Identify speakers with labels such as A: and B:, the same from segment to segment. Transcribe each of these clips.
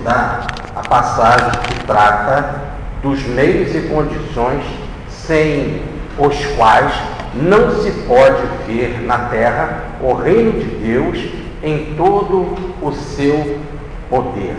A: estudar a passagem que trata dos meios e condições sem os quais não se pode ver na terra o reino de Deus em todo o seu poder.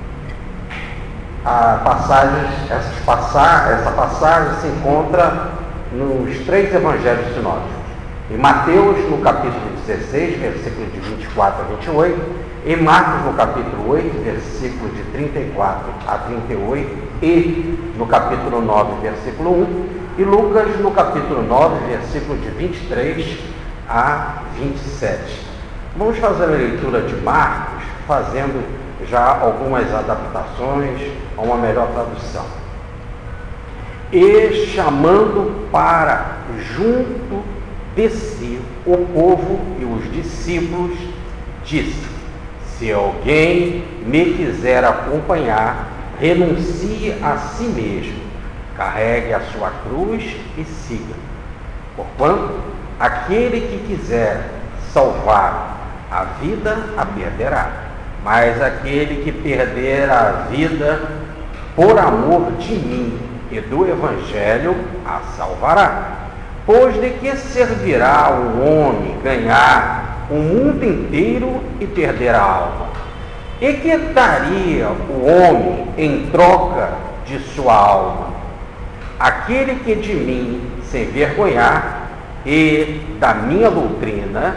A: Essa passagem se encontra nos 3 evangelhos sinóticos. Em Mateus, no capítulo 16, versículos de 24 a 28, em Marcos, no capítulo 8, versículos de 34 a 38, e no capítulo 9, versículo 1, e Lucas, no capítulo 9, versículos de 23 a 27. Vamos fazer a leitura de Marcos, fazendo já algumas adaptações a uma melhor tradução. E chamando para junto de si o povo e os discípulos, disse: se alguém me quiser acompanhar, renuncie a si mesmo, carregue a sua cruz e siga. Porquanto aquele que quiser salvar a vida a perderá, mas aquele que perder a vida por amor de mim e do Evangelho a salvará. Pois de que servirá o homem ganhar o mundo inteiro e perder a alma? E que daria o homem em troca de sua alma? Aquele que de mim se envergonhar e da minha doutrina,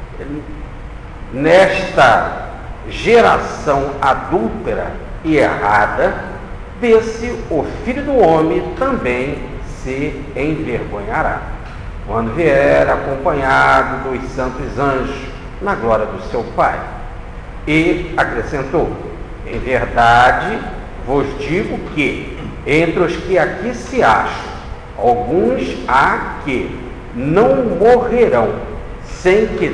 A: nesta geração adúltera e errada, desse o Filho do Homem também se envergonhará, quando vier acompanhado dos santos anjos na glória do seu Pai. E acrescentou: em verdade vos digo que entre os que aqui se acham, alguns há que não morrerão sem que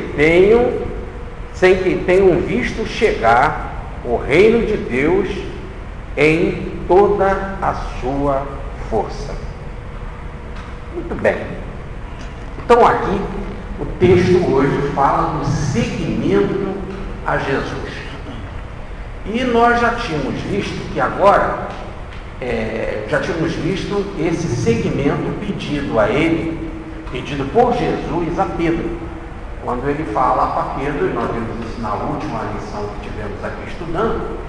A: tenham visto chegar o reino de Deus em toda a sua força. Muito bem. Então aqui o texto hoje fala do seguimento a Jesus. E nós já tínhamos visto que agora, já tínhamos visto esse seguimento pedido a ele, pedido por Jesus a Pedro. Quando ele fala para Pedro, e nós vimos isso na última lição que tivemos aqui estudando,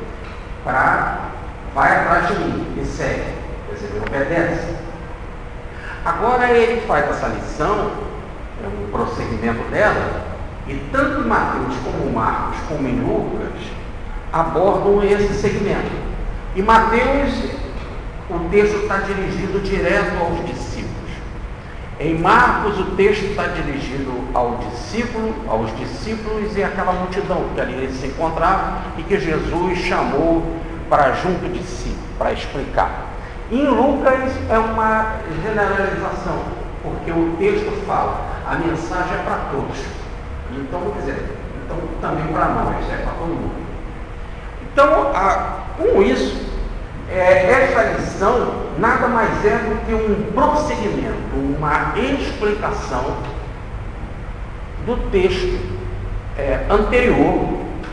A: vai atrás de mim e segue, ele obedece. Agora ele faz essa lição, um prosseguimento dela, e tanto Mateus como Marcos, como em Lucas, abordam esse segmento. Em Mateus, o texto está dirigido direto aos discípulos. Em Marcos, o texto está dirigido aos discípulos e àquela multidão que ali eles se encontravam e que Jesus chamou para junto de si, para explicar. Em Lucas é uma generalização, porque o texto fala, a mensagem é para todos. Então, quer dizer, também para nós, é para todo mundo. Então, com isso, esta lição nada mais é do que um prosseguimento, uma explicação do texto anterior,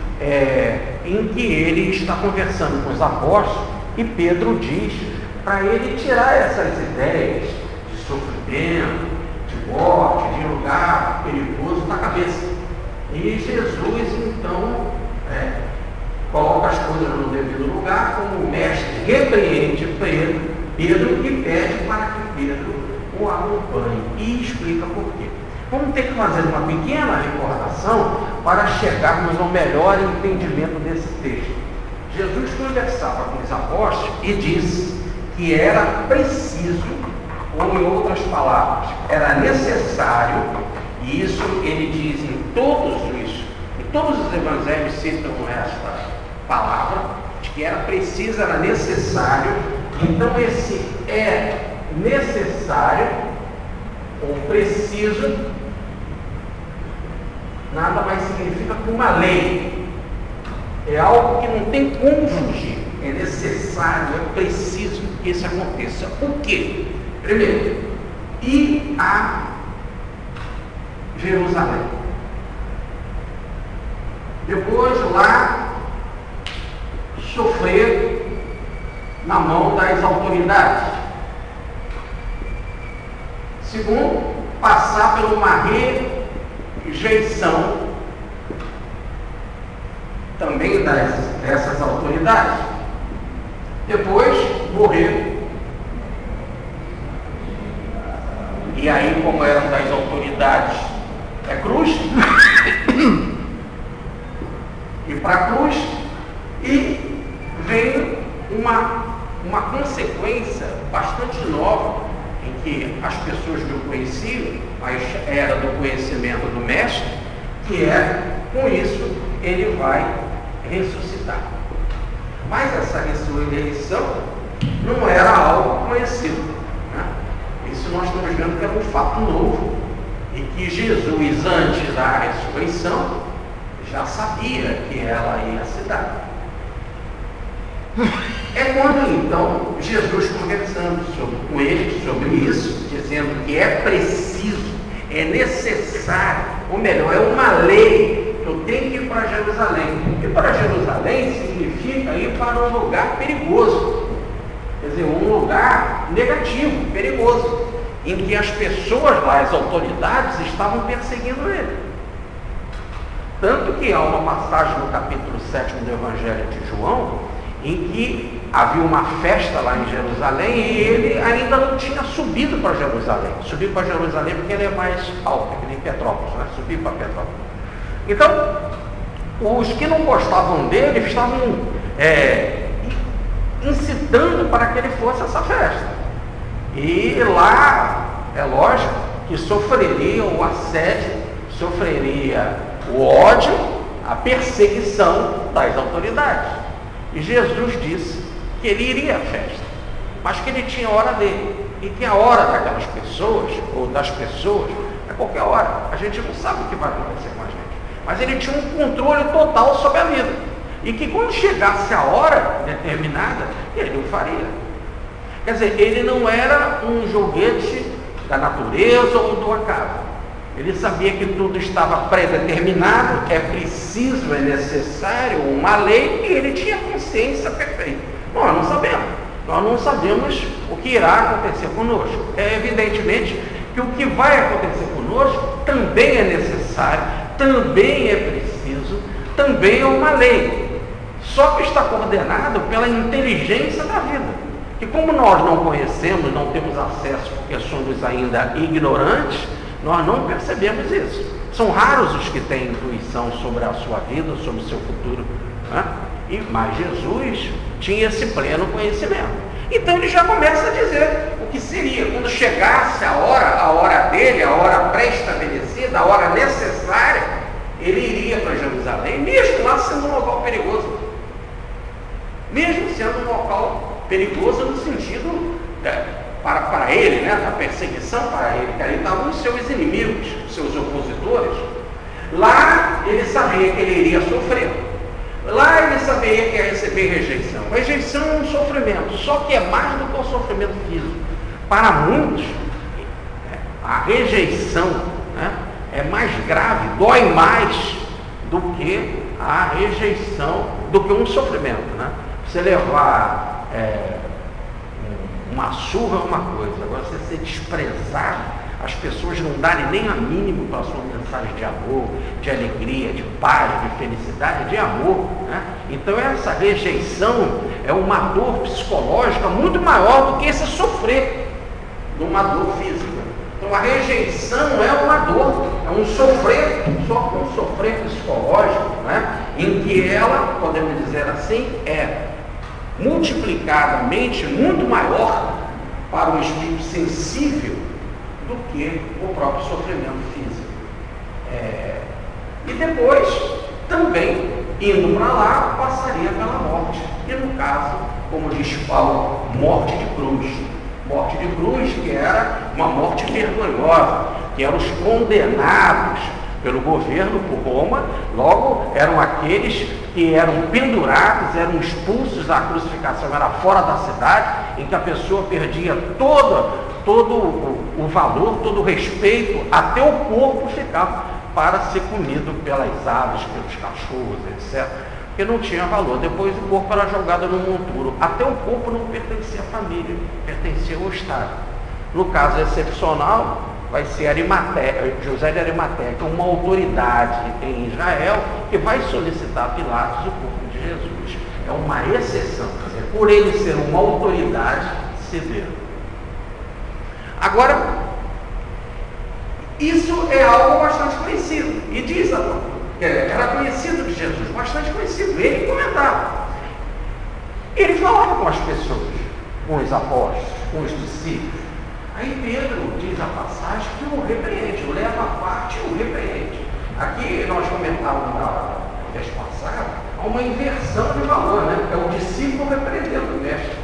A: em que ele está conversando com os apóstolos e Pedro diz para ele tirar essas ideias de sofrimento, de morte, de lugar perigoso da cabeça. E Jesus, então, coloca as coisas no devido lugar, como o mestre repreende Pedro e pede para que Pedro o acompanhe e explica por quê. Vamos ter que fazer uma pequena recordação para chegarmos ao melhor entendimento desse texto. Jesus conversava com os apóstolos e disse que era preciso, ou em outras palavras, era necessário, e isso ele diz em todos os evangelhos citam esta palavra, de que era preciso, era necessário. Então esse necessário ou preciso nada mais significa que uma lei. É algo que não tem como fugir. É necessário, é preciso que isso aconteça. O quê? Primeiro, ir a Jerusalém. Depois lá sofrer na mão das autoridades. Segundo, passar por uma rejeição também dessas autoridades. Depois, morrer. E aí, como eram das autoridades, é cruz. E para a cruz. E vem uma consequência bastante nova, em que as pessoas não conheciam, mas era do conhecimento do Mestre, que é, com isso, ele vai ressuscitar. Mas essa ressurreição não era algo conhecido, né? Isso nós estamos vendo que era um fato novo, e que Jesus, antes da ressurreição, já sabia que ela ia se dar. É quando então Jesus, conversando com eles sobre isso, dizendo que é preciso, é necessário, ou melhor, é uma lei que eu tenho que ir para Jerusalém. E para Jerusalém significa ir para um lugar perigoso, quer dizer, um lugar negativo, perigoso, em que as pessoas lá, as autoridades, estavam perseguindo ele. Tanto que há uma passagem no capítulo 7 do Evangelho de João, em que havia uma festa lá em Jerusalém e ele ainda não tinha subido para Jerusalém. Subiu para Jerusalém porque ele é mais alto, que nem Petrópolis, né? Subir para Petrópolis. Então, os que não gostavam dele estavam incitando para que ele fosse a essa festa. E lá, é lógico, que sofreria o assédio, sofreria o ódio, a perseguição das autoridades. E Jesus disse que ele iria à festa, mas que ele tinha a hora dele, e que a hora daquelas pessoas, ou das pessoas, é qualquer hora. A gente não sabe o que vai acontecer com a gente, mas ele tinha um controle total sobre a vida, e que quando chegasse a hora determinada, ele o faria. Quer dizer, ele não era um joguete da natureza ou do acaso. Ele sabia que tudo estava predeterminado, é preciso, é necessário uma lei, e ele tinha consciência perfeita. Nós não sabemos o que irá acontecer conosco. É evidentemente que o que vai acontecer conosco também é necessário, também é preciso, também é uma lei. Só que está coordenado pela inteligência da vida. Que como nós não conhecemos, não temos acesso, porque somos ainda ignorantes, nós não percebemos isso. São raros os que têm intuição sobre a sua vida, sobre o seu futuro, né? Mas Jesus tinha esse pleno conhecimento. Então ele já começa a dizer o que seria, quando chegasse a hora dele, a hora pré-estabelecida, a hora necessária, ele iria para Jerusalém, mesmo lá sendo um local perigoso. Mesmo sendo um local perigoso no sentido para ele, né, da perseguição para ele, que ali estavam os seus inimigos, os seus opositores. Lá ele sabia que ele iria sofrer. Lá ele sabia que ia receber rejeição. Rejeição é um sofrimento, só que é mais do que o sofrimento físico. Para muitos, a rejeição, né, é mais grave, dói mais do que a rejeição, do que um sofrimento, né? Você levar uma surra é uma coisa, agora você ser desprezado, as pessoas não darem nem a mínimo para a sua mensagem de amor, de alegria, de paz, de felicidade, de amor, né? Então essa rejeição é uma dor psicológica muito maior do que esse sofrer de uma dor física. Então a rejeição é uma dor, é um sofrer, só que um sofrer psicológico, né? Em que ela, podemos dizer assim, é multiplicadamente muito maior para o espírito sensível do que o próprio sofrimento físico. E depois, também, indo para lá, passaria pela morte. E no caso, como diz Paulo, morte de cruz. Morte de cruz, que era uma morte vergonhosa, que eram os condenados pelo governo, por Roma, logo eram aqueles que eram pendurados, eram expulsos, a crucificação era fora da cidade, em que a pessoa perdia todo o valor, todo o respeito, até o corpo ficava para ser comido pelas aves, pelos cachorros, etc. porque não tinha valor. Depois o corpo era jogado no monturo. Até o corpo não pertencia à família, pertencia ao Estado. No caso excepcional, vai ser José de Arimateia, que é uma autoridade em Israel, que vai solicitar a Pilatos o corpo de Jesus. É uma exceção, quer dizer, por ele ser uma autoridade, se deu. Agora, isso é algo bastante conhecido. E diz, era conhecido de Jesus, bastante conhecido. Ele comentava. Ele falava com as pessoas, com os apóstolos, com os discípulos. Aí Pedro diz a passagem que o repreende, o leva à parte e o repreende. Aqui nós comentávamos na vez passada, há uma inversão de valor, né? É o discípulo repreendendo o mestre.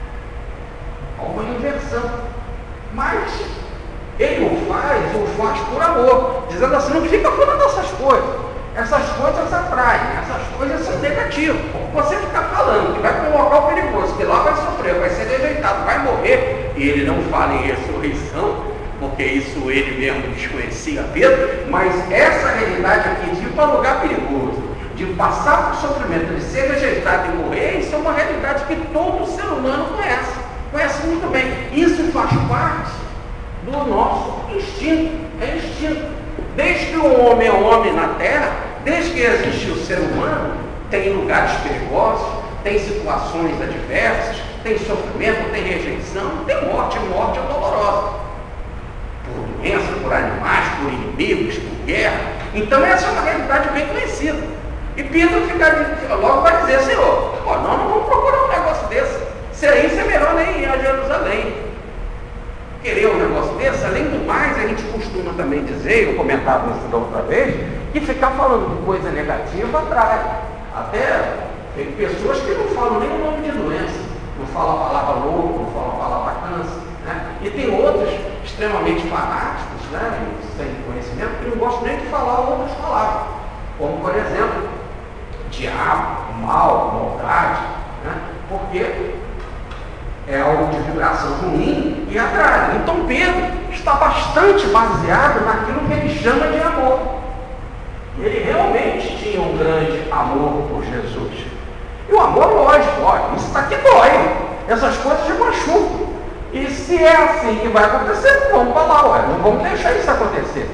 A: Há uma inversão. Mas ele o faz por amor, dizendo assim, não fica falando dessas coisas. Essas coisas atraem, essas coisas são negativas. Você ficar falando que vai para um local perigoso, que lá vai sofrer, vai ser rejeitado, vai morrer, e ele não fala em ressurreição, porque isso ele mesmo desconhecia Pedro, mas essa realidade aqui de ir para um lugar perigoso, de passar por sofrimento, de ser rejeitado e morrer, isso é uma realidade que todo ser humano conhece muito bem. Isso faz parte do nosso instinto, é instinto. Desde que o homem é homem na terra, desde que existe o ser humano, tem lugares perigosos, tem situações adversas, tem sofrimento, tem rejeição, tem morte. Morte é dolorosa. Por doença, por animais, por inimigos, por guerra. Então essa é uma realidade bem conhecida. E Pedro logo vai dizer, Senhor, nós não vamos procurar um negócio desse. Se é isso, é melhor nem ir a Jerusalém. Querer um negócio desse, além do mais, a gente costuma também dizer, eu comentava isso da outra vez, que ficar falando de coisa negativa atrai. Até tem pessoas que não falam nem o nome de doença, não falam a palavra louco, não falam a palavra câncer, né? E tem outros extremamente fanáticos, né? Sem conhecimento, que não gostam nem de falar outras palavras, como por exemplo, diabo, mal, maldade, né? Porque é algo de vibração ruim e atrai. Então Pedro está bastante baseado naquilo que ele chama de amor. Ele realmente tinha um grande amor por Jesus. E o amor, lógico, olha, isso aqui dói. Essas coisas machucam. E se é assim que vai acontecer, vamos para lá, olha, não vamos deixar isso acontecer.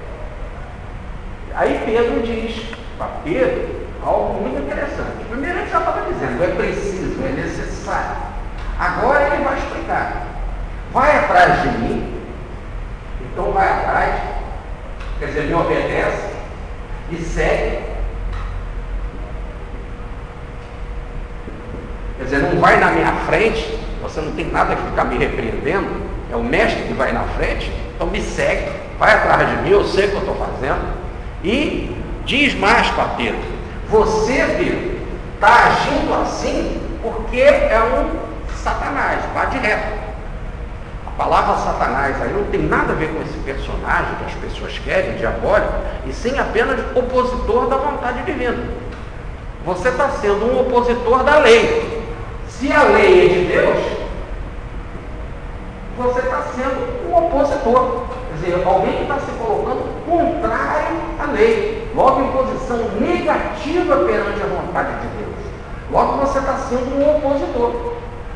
A: Aí Pedro diz para Pedro algo muito interessante. Primeiro ele já estava dizendo, é preciso, é necessário. Agora ele vai explicar. Vai atrás de mim, então vai atrás, quer dizer, me obedece e segue. Quer dizer, não vai na minha frente, você não tem nada que ficar me repreendendo, é o mestre que vai na frente, então me segue, vai atrás de mim, eu sei o que eu estou fazendo. E diz mais para Pedro, você, Pedro, está agindo assim porque é um Satanás, vá de reto. A palavra Satanás aí não tem nada a ver com esse personagem que as pessoas querem, diabólico, e sim apenas opositor da vontade divina. Você está sendo um opositor da lei. Se a lei é de Deus, você está sendo um opositor. Quer dizer, alguém que está se colocando contrário à lei, logo em posição negativa perante a vontade de Deus. Logo você está sendo um opositor.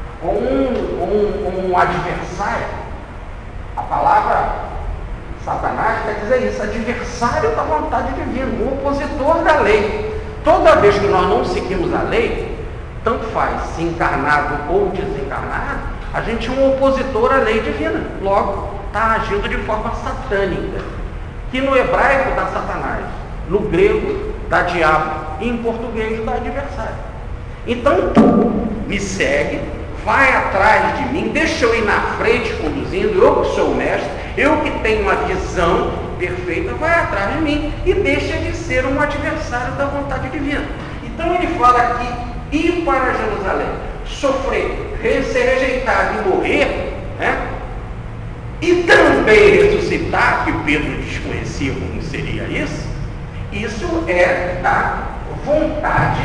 A: Um adversário. A palavra Satanás quer dizer isso, adversário da vontade divina, um opositor da lei. Toda vez que nós não seguimos a lei, tanto faz, se encarnado ou desencarnado, a gente é um opositor à lei divina. Logo, está agindo de forma satânica, que no hebraico dá Satanás, no grego dá diabo, e em português dá adversário. Então, me segue, vai atrás de mim, deixa eu ir na frente conduzindo, eu que sou o mestre, eu que tenho uma visão perfeita, vai atrás de mim e deixa de ser um adversário da vontade divina. Então ele fala aqui, ir para Jerusalém, sofrer, ser rejeitado e morrer, né? E também ressuscitar, que Pedro desconhecia como seria isso é da vontade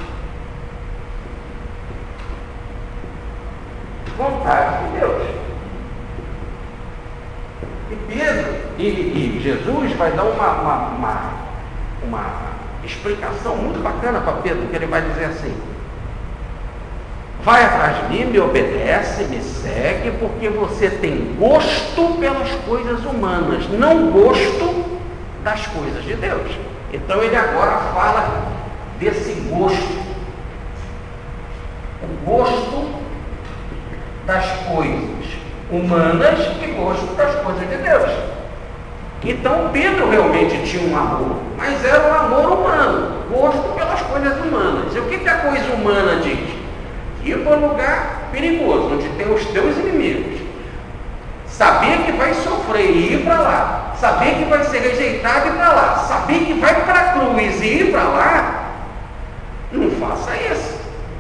A: de Deus. E Pedro e Jesus vai dar uma explicação muito bacana para Pedro, que ele vai dizer assim: vai atrás de mim, me obedece, me segue, porque você tem gosto pelas coisas humanas, não gosto das coisas de Deus. Então ele agora fala desse gosto, o gosto das coisas humanas e gosto das coisas de Deus. Então Pedro realmente tinha um amor, mas era um amor humano, gosto pelas coisas humanas. E o que a coisa humana diz? Ir para um lugar perigoso, onde tem os teus inimigos, saber que vai sofrer e ir para lá, saber que vai ser rejeitado e ir para lá, saber que vai para a cruz e ir para lá. Não faça isso.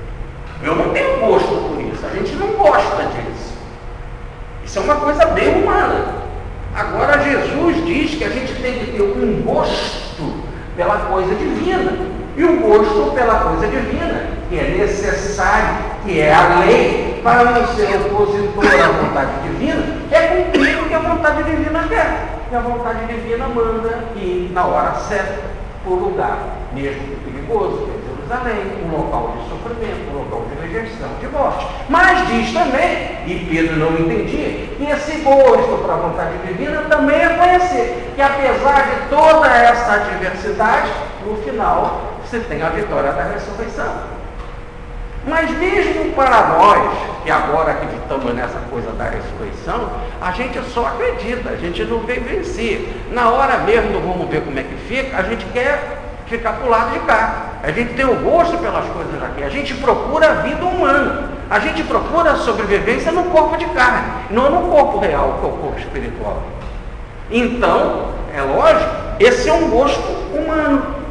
A: Eu não tenho gosto por isso, a gente não gosta disso. Isso é uma coisa bem humana. Agora Jesus diz que a gente tem que ter um gosto pela coisa divina. E o gosto pela coisa divina, que é necessário, que é a lei, para não ser opositor à vontade divina, é cumprir o que a vontade divina quer. E a vontade divina manda ir na hora certa, por lugar mesmo perigoso, que é Jerusalém, um local de sofrimento, um local de rejeição, de morte. Mas diz também, e Pedro não entendia, que esse gosto para a vontade divina também é conhecer que apesar de toda essa adversidade, no final você tem a vitória da ressurreição. Mas mesmo para nós, que agora acreditamos nessa coisa da ressurreição, a gente só acredita, a gente não vem vencer. Na hora mesmo, vamos ver como é que fica, a gente quer ficar para o lado de cá. A gente tem o gosto pelas coisas aqui, a gente procura a vida humana, a gente procura a sobrevivência no corpo de carne, não no corpo real, que é o corpo espiritual. Então, é lógico, esse é um gosto humano.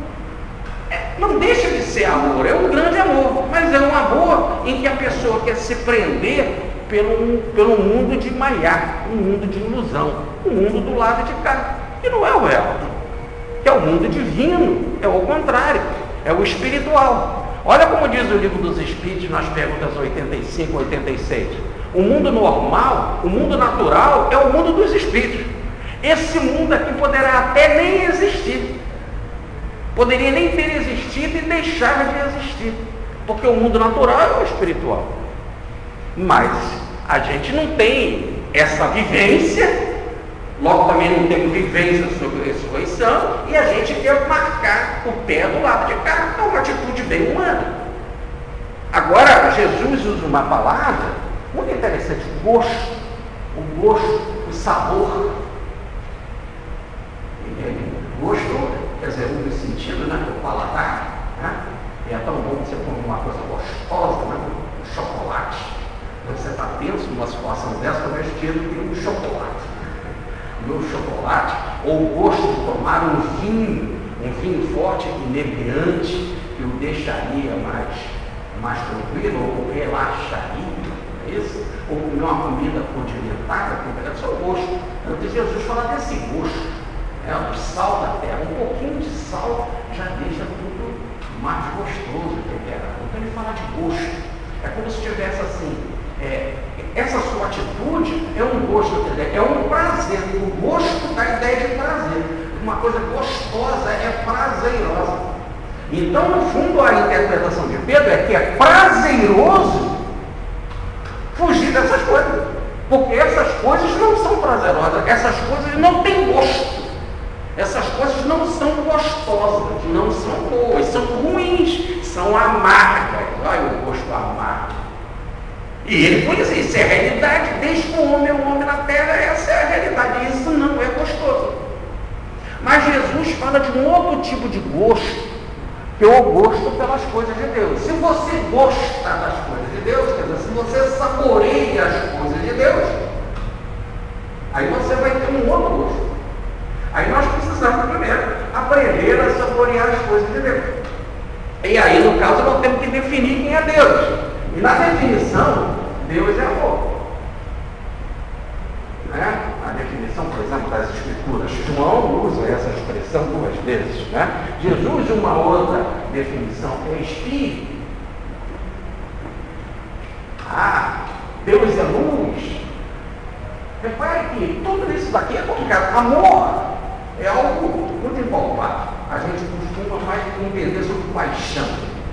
A: Não deixa de ser amor, é um grande amor, mas é um amor em que a pessoa quer se prender pelo mundo de maiar, um mundo de ilusão, um mundo do lado de cá, que não é o real, que é o mundo divino, é o contrário, é o espiritual. Olha como diz o livro dos Espíritos nas perguntas 85 e 86. O mundo normal, o mundo natural, é o mundo dos espíritos. Esse mundo aqui poderá até nem existir. Poderia nem ter existido e deixar de existir, porque o mundo natural é o espiritual. Mas a gente não tem essa vivência, logo também não tem vivência sobre a ressurreição, e a gente quer marcar o pé do lado de cá. É uma atitude bem humana. Agora, Jesus usa uma palavra muito interessante: o gosto, o sabor. Gosto, quer dizer, no sentido, né, do paladar, né? E é tão bom que você come uma coisa gostosa, né, um chocolate. Quando você está tenso numa situação dessa, eu vestido de um chocolate. Meu chocolate, ou o gosto de tomar um vinho forte e inebriante, que o deixaria mais tranquilo, ou relaxaria, não é isso? Ou comer uma comida condimentada, que é só o gosto. Então Jesus fala desse gosto. O sal da terra, um pouquinho de sal já deixa tudo mais gostoso, temperado. Então ele fala de gosto. É como se tivesse assim, essa sua atitude é um gosto, é um prazer. O gosto da ideia de prazer. Uma coisa gostosa é prazerosa. Então, no fundo, a interpretação de Pedro é que é prazeroso fugir dessas coisas. Porque essas coisas não são prazerosas, essas coisas não têm gosto. Essas coisas não são gostosas, não são boas, são ruins, são amargas. Olha o gosto amargo. E ele foi assim, isso é a realidade, desde que o homem é um homem na terra, essa é a realidade, e isso não é gostoso. Mas Jesus fala de um outro tipo de gosto, que é o gosto pelas coisas de Deus. Se você gosta das coisas de Deus, quer dizer, se você saboreia as coisas de Deus, aí você vai ter um outro gosto. Aí nós precisamos primeiro aprender a saborear as coisas de Deus. E aí, no caso, nós temos que definir quem é Deus. E na definição, Deus é amor. Né? A definição, por exemplo, das Escrituras, João usa essa expressão 2 vezes. Né? Jesus, uma outra definição, é Espírito. Deus é luz. Repare que tudo isso daqui é complicado. Amor é algo muito impalpável. A gente costuma costuma mais entender sobre paixão.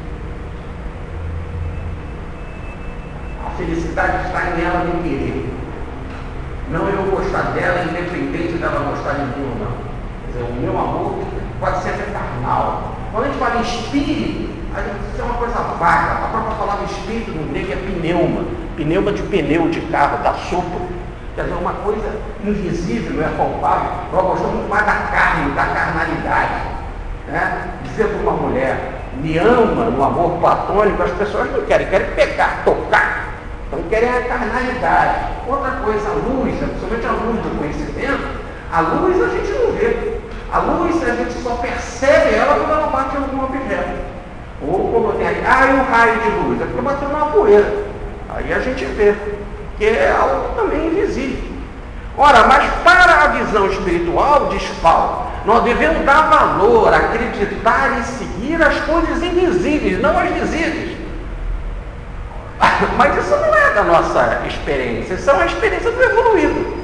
A: A felicidade está em ela me querer. Não eu gostar dela, independente dela gostar de mim ou não. Quer dizer, o meu amor pode ser até carnal. Quando a gente fala em espírito, isso é uma coisa vaga. A própria palavra espírito no grego é pneuma. Pneuma de pneu de carro, da sopro. Quer dizer, uma coisa invisível, não é palpável. Nós gostamos muito mais da carne, da carnalidade. Né? Dizer para uma mulher, me ama no amor platônico, as pessoas não querem pegar, tocar. Então querem a carnalidade. Outra coisa, a luz, principalmente a luz do conhecimento, a luz a gente não vê. A luz a gente só percebe ela quando ela bate em algum objeto. Ou quando tem o raio de luz, é porque bateu numa poeira. Aí a gente vê, que é algo também invisível. Ora, mas para a visão espiritual, diz Paulo, nós devemos dar valor, acreditar e seguir as coisas invisíveis, não as visíveis. Mas isso não é da nossa experiência, isso é uma experiência do evoluído.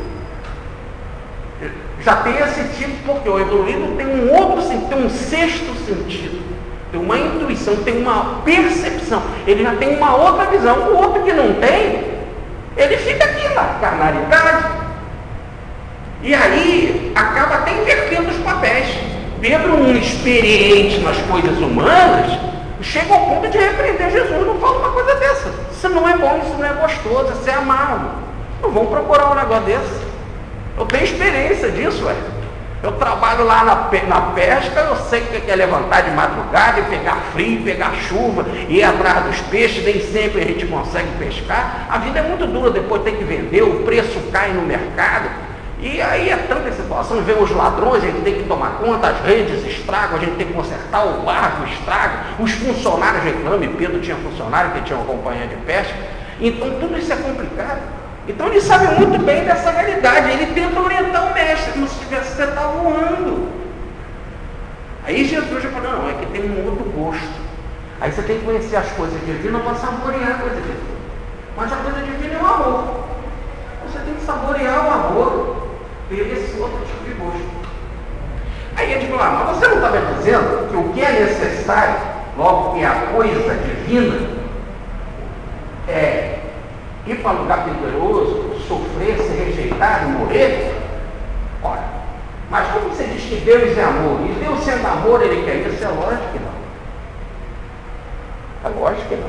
A: Já tem esse tipo, porque o evoluído tem um outro sentido, tem um sexto sentido, tem uma intuição, tem uma percepção, ele já tem uma outra visão. O outro que não tem, ele fica aqui na carnalidade. E aí acaba até invertendo os papéis. Pedro, um experiente nas coisas humanas, chega ao ponto de repreender Jesus. Não fala uma coisa dessa. Isso não é bom, isso não é gostoso, isso é amargo. Não vão procurar um negócio desse. Eu tenho experiência disso, ué. Eu trabalho lá na pesca, eu sei o que é levantar de madrugada e pegar frio, pegar chuva, ir atrás dos peixes, nem sempre a gente consegue pescar. A vida é muito dura, depois tem que vender, o preço cai no mercado. E aí é tanta situação, vê os ladrões, a gente tem que tomar conta, as redes estragam, a gente tem que consertar, o barco estraga, os funcionários reclamam, e Pedro tinha funcionário que tinha uma companhia de pesca. Então tudo isso é complicado. Então ele sabe muito bem dessa realidade, ele tenta orientar o mestre, como se tivesse você está voando. Aí Jesus já falou, não, é que tem um outro gosto. Aí você tem que conhecer as coisas divinas para saborear a coisa divina. Mas a coisa divina é o amor. Você tem que saborear o amor, ter esse outro tipo de gosto. Aí ele falou, mas você não estava dizendo que o que é necessário, logo que é a coisa divina, é ir para um lugar perigoso, sofrer, ser rejeitado e morrer? Olha, mas como você diz que Deus é amor, e Deus sendo amor, ele quer isso? É lógico que não. É lógico que não.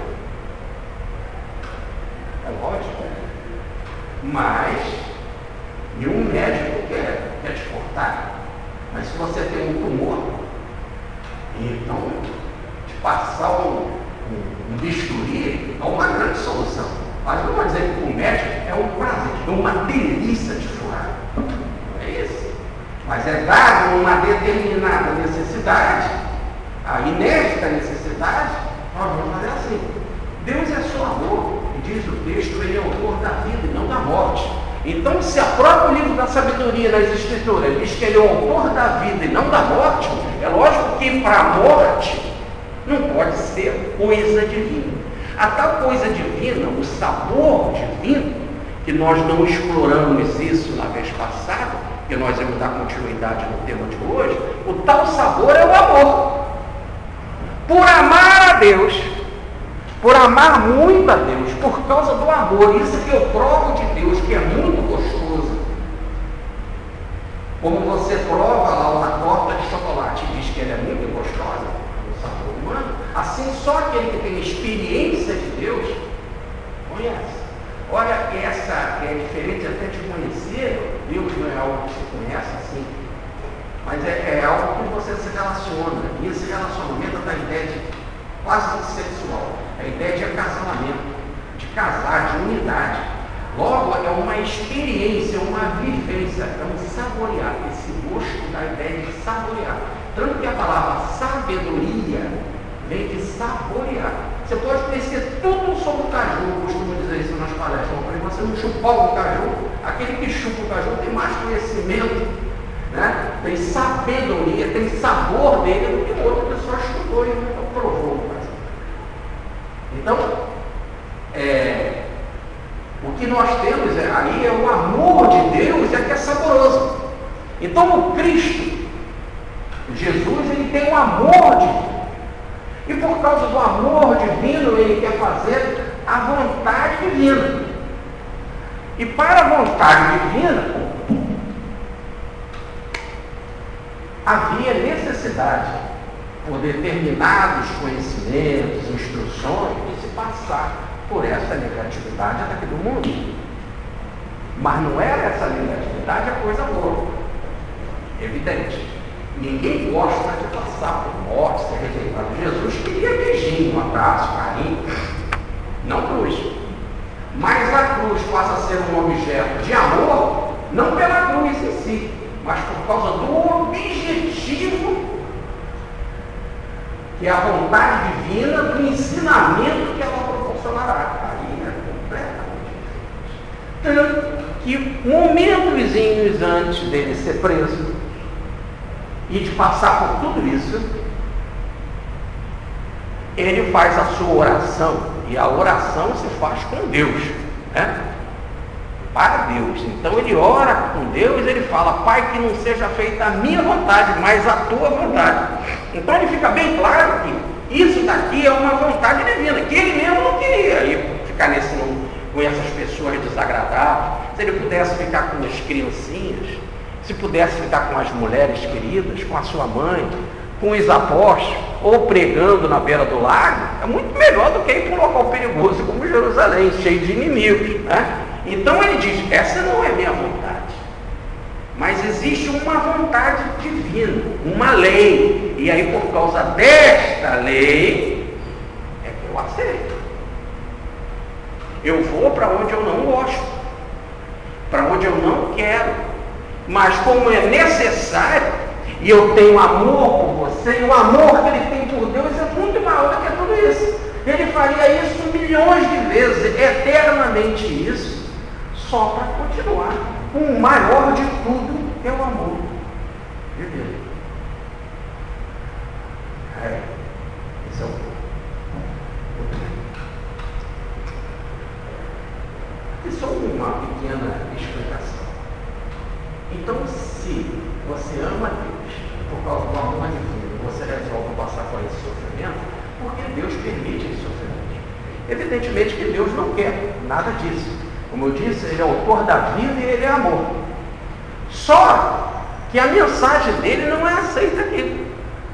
A: É lógico. Mas nenhum médico quer te cortar. Mas se você tem um tumor, então te passar um bisturi é uma grande solução. Mas não vou dizer que o médico é um prazer, é uma delícia de furar. É isso. Mas é dado uma determinada necessidade, a inédita necessidade, nós vamos fazer assim. Deus é só amor, e diz o texto, ele é o autor da vida e não da morte. Então, se a próprio livro da sabedoria nas escrituras diz que ele é o autor da vida e não da morte, é lógico que para a morte não pode ser coisa divina. A tal coisa divina, o sabor divino, que nós não exploramos isso na vez passada, que nós vamos dar continuidade no tema de hoje, o tal sabor é o amor. Por amar a Deus, por amar muito a Deus, por causa do amor, isso que eu provo de Deus, que é muito gostoso. Como você prova lá uma torta de chocolate e diz que ela é muito gostosa, no sabor humano, assim só aquele que tem experiência de Deus conhece. Olha, essa é diferente até de conhecer, Deus não é algo que se conhece assim, mas é algo que você se relaciona, e esse relacionamento dá a ideia de quase sexual, a ideia de acasalamento, de casar, de unidade. Logo, é uma experiência, uma vivência, é um saborear, esse gosto da ideia de saborear. Tanto que a palavra sabedoria vem de saborear. Você pode conhecer tudo sobre o caju, eu costumo dizer isso nas palestras, mas você não chupar o caju, aquele que chupa o caju tem mais conhecimento, né? Tem sabedoria, tem sabor dele do que outra pessoa estudou e não provou. Então, o que nós temos aí é o amor de Deus, é que é saboroso. Então o Cristo, Jesus, ele tem um amor divino. E por causa do amor divino, ele quer fazer a vontade divina. E para a vontade divina, havia necessidade, por determinados conhecimentos, instruções, de se passar por essa negatividade daqui do mundo. Mas não era essa negatividade a coisa boa. Evidente. Ninguém gosta de passar por morte, ser rejeitado. Jesus queria beijinho, um abraço, carinho. Não cruz. Mas a cruz passa a ser um objeto de amor, não pela cruz em si, mas por causa do objetivo, que é a vontade divina, do ensinamento que ela proporcionará. Aí é completamente diferente. Tanto que momentos antes dele ser preso e de passar por tudo isso, ele faz a sua oração, e a oração se faz com Deus, né? Para Deus. Então ele ora com Deus, ele fala: Pai, que não seja feita a minha vontade, mas a tua vontade. Então ele fica bem claro que isso daqui é uma vontade divina, que ele mesmo não queria ir ficar com essas pessoas desagradáveis. Se ele pudesse ficar com as criancinhas, se pudesse ficar com as mulheres queridas, com a sua mãe, com os apóstolos, ou pregando na beira do lago, é muito melhor do que ir para um local perigoso como Jerusalém, cheio de inimigos, né? Então ele diz: essa não é minha vontade, mas existe uma vontade divina, uma lei, e aí por causa desta lei é que eu aceito. Eu vou para onde eu não gosto, para onde eu não quero, mas como é necessário, e eu tenho amor por você, e o amor que ele tem por Deus é muito maior do que tudo isso. Ele faria isso milhões de vezes, eternamente isso, só para continuar. O maior de tudo é o amor de Deus. Esse é o ponto. E só uma pequena explicação. Então, se você ama Deus, por causa do amor divino, você resolve passar por esse sofrimento, porque Deus permite esse sofrimento. Evidentemente que Deus não quer nada disso. Como eu disse, ele é autor da vida e ele é amor. Só que a mensagem dele não é aceita aqui.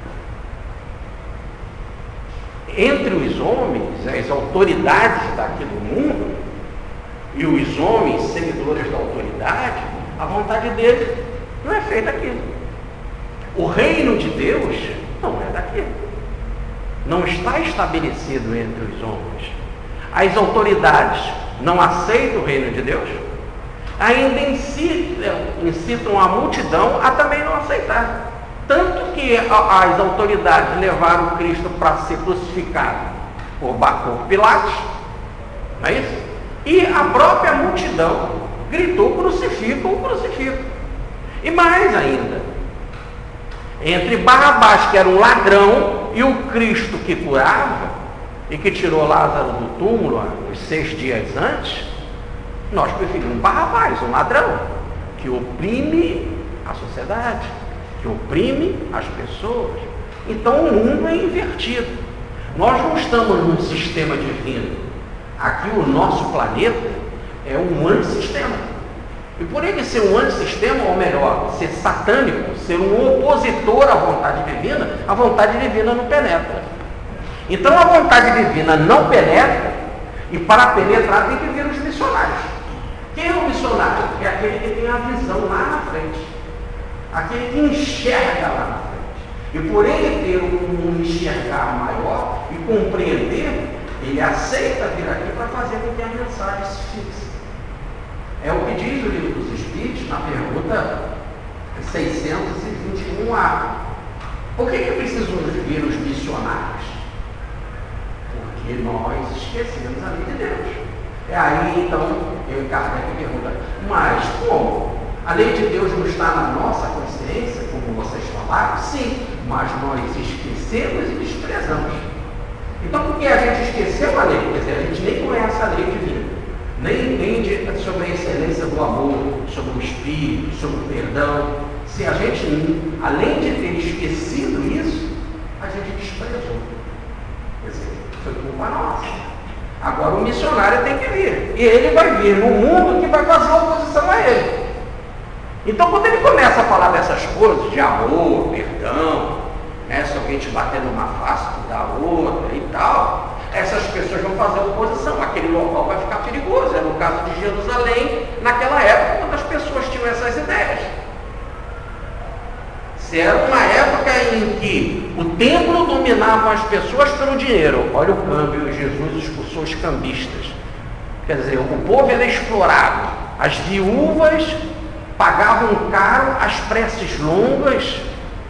A: Entre os homens, as autoridades daqui do mundo, e os homens seguidores da autoridade, a vontade dele não é feita aqui. O reino de Deus não é daqui. Não está estabelecido entre os homens. As autoridades não aceitam o reino de Deus, ainda incitam a multidão a também não aceitar. Tanto que as autoridades levaram Cristo para ser crucificado por Pilatos, não é isso? E a própria multidão gritou: crucificam, crucificam. E mais ainda, entre Barrabás, que era um ladrão, e o Cristo que curava e que tirou Lázaro do túmulo uns 6 dias antes, nós preferimos Barrabás, um ladrão que oprime a sociedade, que oprime as pessoas. Então o mundo é invertido. Nós não estamos num sistema divino. Aqui o nosso planeta é um antissistema. E por ele ser um antissistema, ou melhor, ser satânico, ser um opositor à vontade divina, a vontade divina não penetra. Então a vontade divina não penetra, e para penetrar tem que vir os missionários. Quem é o missionário? É aquele que tem a visão lá na frente, aquele que enxerga lá na frente. E por ele ter um enxergar maior e compreender, ele aceita vir aqui para fazer com que a mensagem se fixe. É o que diz o Livro dos Espíritos na pergunta 621A. Por que precisamos vir os missionários? Porque nós esquecemos a lei de Deus. É aí então, eu e Kardec pergunta: mas como? A lei de Deus não está na nossa consciência, como vocês falaram? Sim, mas nós esquecemos e desprezamos. Então, porque a gente esqueceu a lei, quer dizer, a gente nem conhece a lei divina, nem entende sobre a excelência do amor, sobre o Espírito, sobre o perdão. Se a gente, além de ter esquecido isso, a gente desprezou. Quer dizer, foi culpa nossa. Agora o missionário tem que vir. E ele vai vir no mundo que vai fazer oposição a ele. Então, quando ele começa a falar dessas coisas, de amor, perdão, né, se alguém te bater numa face, tu dá outra e tal, essas pessoas vão fazer oposição. Aquele local vai ficar perigoso. É no caso de Jerusalém, naquela época, quando as pessoas tinham essas ideias. Se era uma época em que o templo dominava as pessoas pelo dinheiro, olha o câmbio, Jesus expulsou os cambistas. Quer dizer, o povo era explorado. As viúvas pagavam caro as preces longas.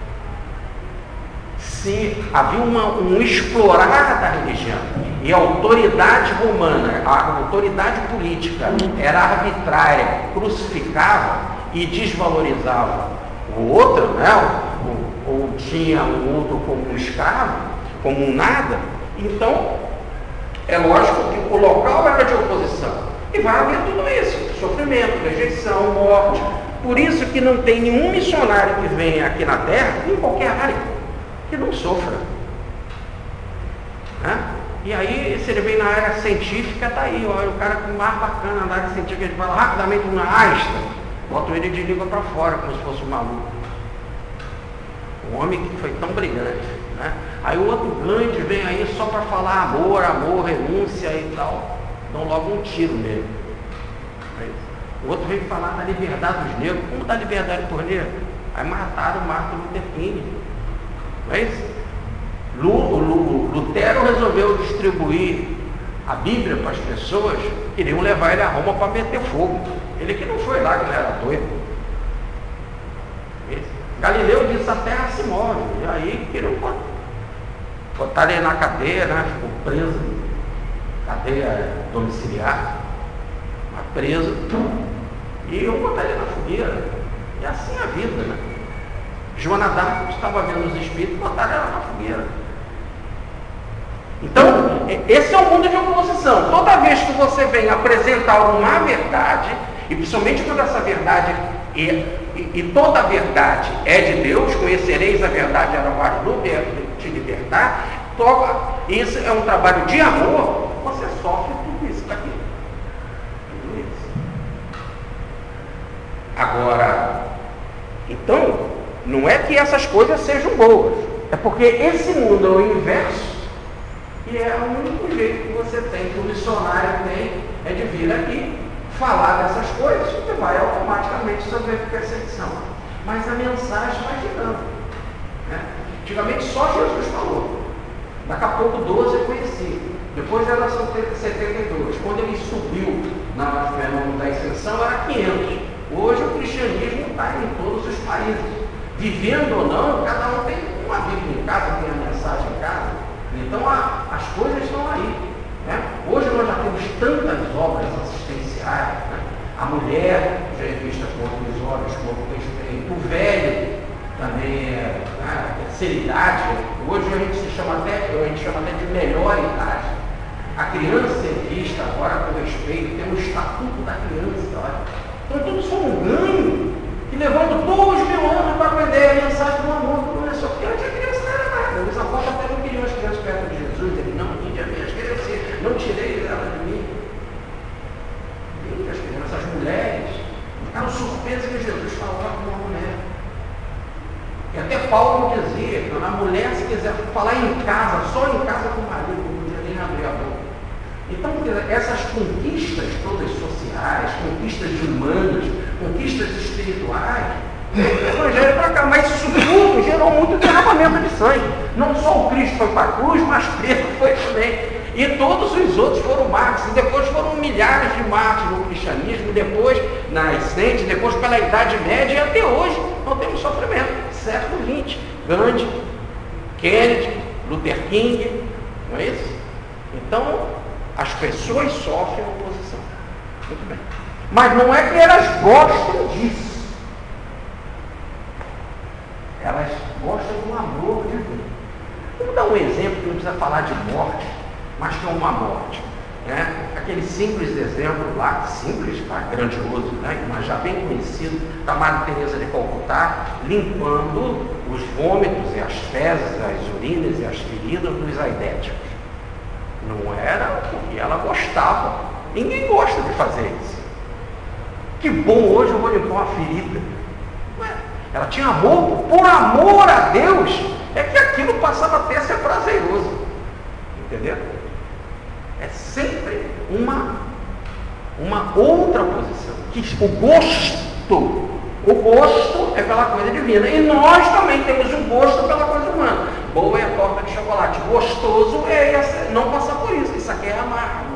A: Se havia um explorar da religião, e a autoridade romana, a autoridade política era arbitrária, crucificava e desvalorizava o outro, né? ou tinha o outro como um escravo, como um nada. Então, é lógico que o local era de oposição. E vai haver tudo isso, sofrimento, rejeição, morte. Por isso que não tem nenhum missionário que venha aqui na Terra, em qualquer área, que não sofra. Né? E aí, se ele vem na área científica, está aí, olha, o cara com mais bacana na área científica, ele fala rapidamente uma Einstein, botam ele de língua para fora, como se fosse um maluco. Um homem que foi tão brilhante. Né? Aí o outro grande vem aí só para falar amor, renúncia e tal. Dão logo um tiro nele. O outro veio falar da liberdade dos negros. Como dá liberdade por negro? Aí mataram o Martin Luther King. Não é isso? Lutero resolveu distribuir a Bíblia para as pessoas, queriam levar ele a Roma para meter fogo. Ele que não foi lá, que ele era doido. Galileu disse: a terra se move. E aí queriam botar ele na cadeia, né? Ficou preso, cadeia domiciliar, mas preso, e iam botar ele na fogueira. E assim a vida, né? Joana d'Arc estava vendo os espíritos e botaram ela na fogueira. Então, esse é o mundo de oposição. Toda vez que você vem apresentar uma verdade, e principalmente quando essa verdade e toda a verdade é de Deus, conhecereis a verdade, ela vai te libertar, isso é um trabalho de amor, você sofre tudo isso daqui. Tudo isso. Agora, então, não é que essas coisas sejam boas, é porque esse mundo é o inverso, e é o único jeito que você tem, que o missionário tem, é de vir aqui, falar dessas coisas, você vai automaticamente sofrer perseguição. Mas a mensagem vai girando. Né? Antigamente só Jesus falou. Daqui a pouco 12 eu conheci. Depois era 72. Quando ele subiu no fenômeno da ascensão, era 500. Hoje o cristianismo está em todos os países. Vivendo ou não, cada um tem uma Bíblia em casa, tem a mensagem em casa. Então as coisas estão aí. Né? Hoje nós já temos tantas obras assistenciais. Né? A mulher já é vista com outros olhos, com outro respeito. O velho também é, né? A terceira idade. Hoje a gente chama até de melhor idade. A criança é vista agora com respeito, tem um estatuto da criança. Olha. Então tudo isso é um ganho. E levando 2.000 anos para aprender a mensagem do amor que começou. Porque antes a criança não era nada. Os avós até não queriam as crianças perto de Jesus. Ele não queria ver as crianças, não tirei ela de mim. E as crianças, as mulheres, ficaram surpresas que Jesus falava com uma mulher. E até Paulo dizia que a mulher, se quiser falar em casa, só em casa com o marido, não podia nem abrir a boca. Então, essas conquistas todas sociais, conquistas humanas, conquistas espirituais, o Evangelho para cá, mas isso tudo gerou muito derramamento de sangue. Não só o Cristo foi para a cruz, mas Pedro foi também. E todos os outros foram mártires. E depois foram milhares de mártires no cristianismo, depois na ascendente, depois pela Idade Média, e até hoje não temos sofrimento. Século XX, Gandhi, Kennedy, Luther King, não é isso? Então, as pessoas sofrem oposição. Muito bem. Mas não é que elas gostem disso. Elas gostam do amor de Deus. Vamos dar um exemplo que não precisa falar de morte, mas que é uma morte. Né? Aquele simples exemplo lá, simples, tá? Grandioso, né? Mas já bem conhecido, da Madre Teresa de Calcutá, limpando os vômitos e as fezes, as urinas e as feridas dos aidéticos. Não era porque ela gostava. Ninguém gosta de fazer isso. Que bom, hoje eu vou limpar uma ferida. Ela tinha amor, por amor a Deus, é que aquilo passava até a ser prazeroso. Entendeu? É sempre uma outra posição. O gosto é pela coisa divina. E nós também temos um gosto pela coisa humana. Boa é a torta de chocolate. Gostoso é não passar por isso. Isso aqui é amargo.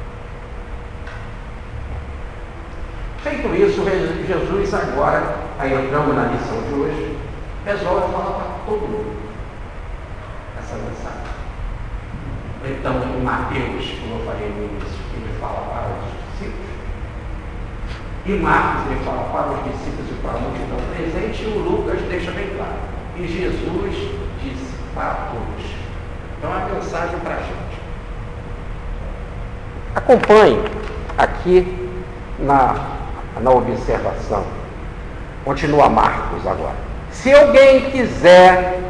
A: Feito isso, Jesus agora, aí entramos na lição de hoje, resolve falar para todo mundo essa mensagem. Então, em Mateus, como eu falei no início, ele fala para os discípulos. E Marcos, ele fala para os discípulos e para a multidão presente, e o Lucas deixa bem claro. E Jesus disse para todos. Então, a mensagem para a gente. Acompanhe aqui na observação. Continua Marcos agora. Se alguém quiser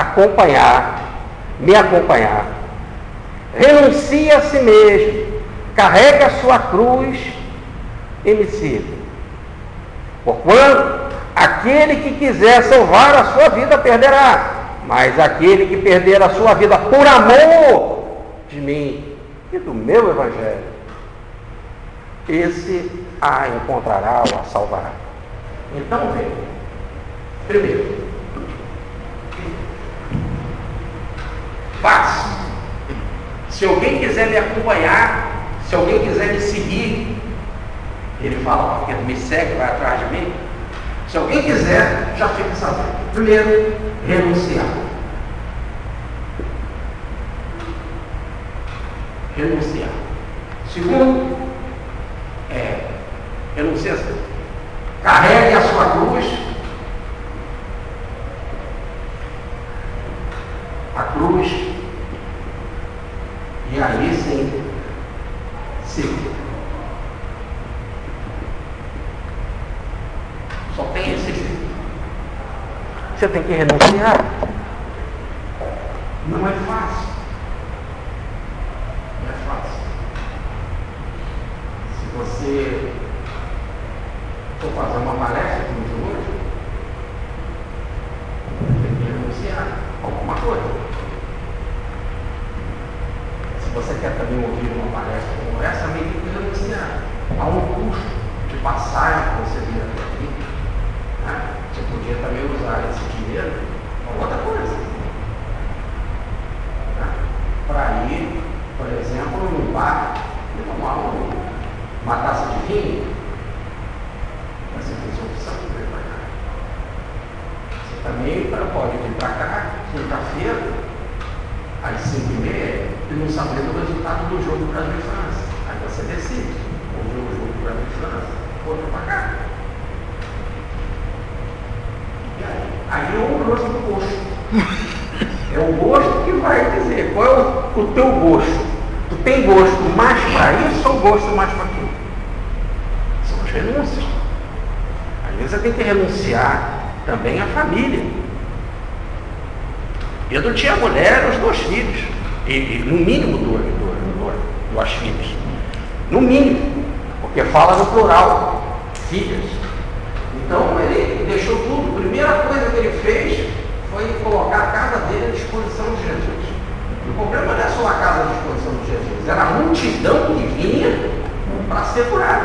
A: me acompanhar, renuncie a si mesmo, carregue a sua cruz e me siga. Porquanto aquele que quiser salvar a sua vida perderá, mas aquele que perder a sua vida por amor de mim e do meu evangelho, esse a encontrará ou a salvará. Então, veja. Primeiro, fácil. Se alguém quiser me acompanhar, se alguém quiser me seguir, ele fala, porque me segue, vai atrás de mim. Se alguém quiser, já fica sabendo. Primeiro, renunciar. Renunciar. Segundo, renunciar. Carregue a sua cruz. A cruz. E aí sim, siga. Só tem esse jeito. Você tem que renunciar. Não é fácil. Não é fácil. Se você for fazer uma palestra como de hoje, tem que renunciar a alguma coisa. Se você quer também ouvir uma palestra como essa, também tem que renunciar a um custo de passagem que você vir até aqui. Você podia também usar esse dinheiro para outra coisa. Para ir, por exemplo, num bar e tomar uma taça de vinho. Mas você fez a opção de vir para cá. Você também pode vir para cá, quinta-feira, às 5h30, e não saber o resultado do jogo do Brasil e França. Aí você decide. Ou ver o jogo do Brasil e França, ou para cá. Aí é o gosto do gosto. É o gosto que vai dizer qual é o teu gosto. Tu tem gosto mais para isso ou gosto mais para aquilo? São as renúncias. Às vezes você tem que renunciar também à família. Pedro tinha mulher e os 2 filhos. E no mínimo 2 filhos. No mínimo. Porque fala no plural. Filhas. Então ele deixou tudo. A primeira coisa que ele fez foi colocar a casa dele à disposição de Jesus. E o problema não é só a casa à disposição de Jesus, era a multidão que vinha para ser curada.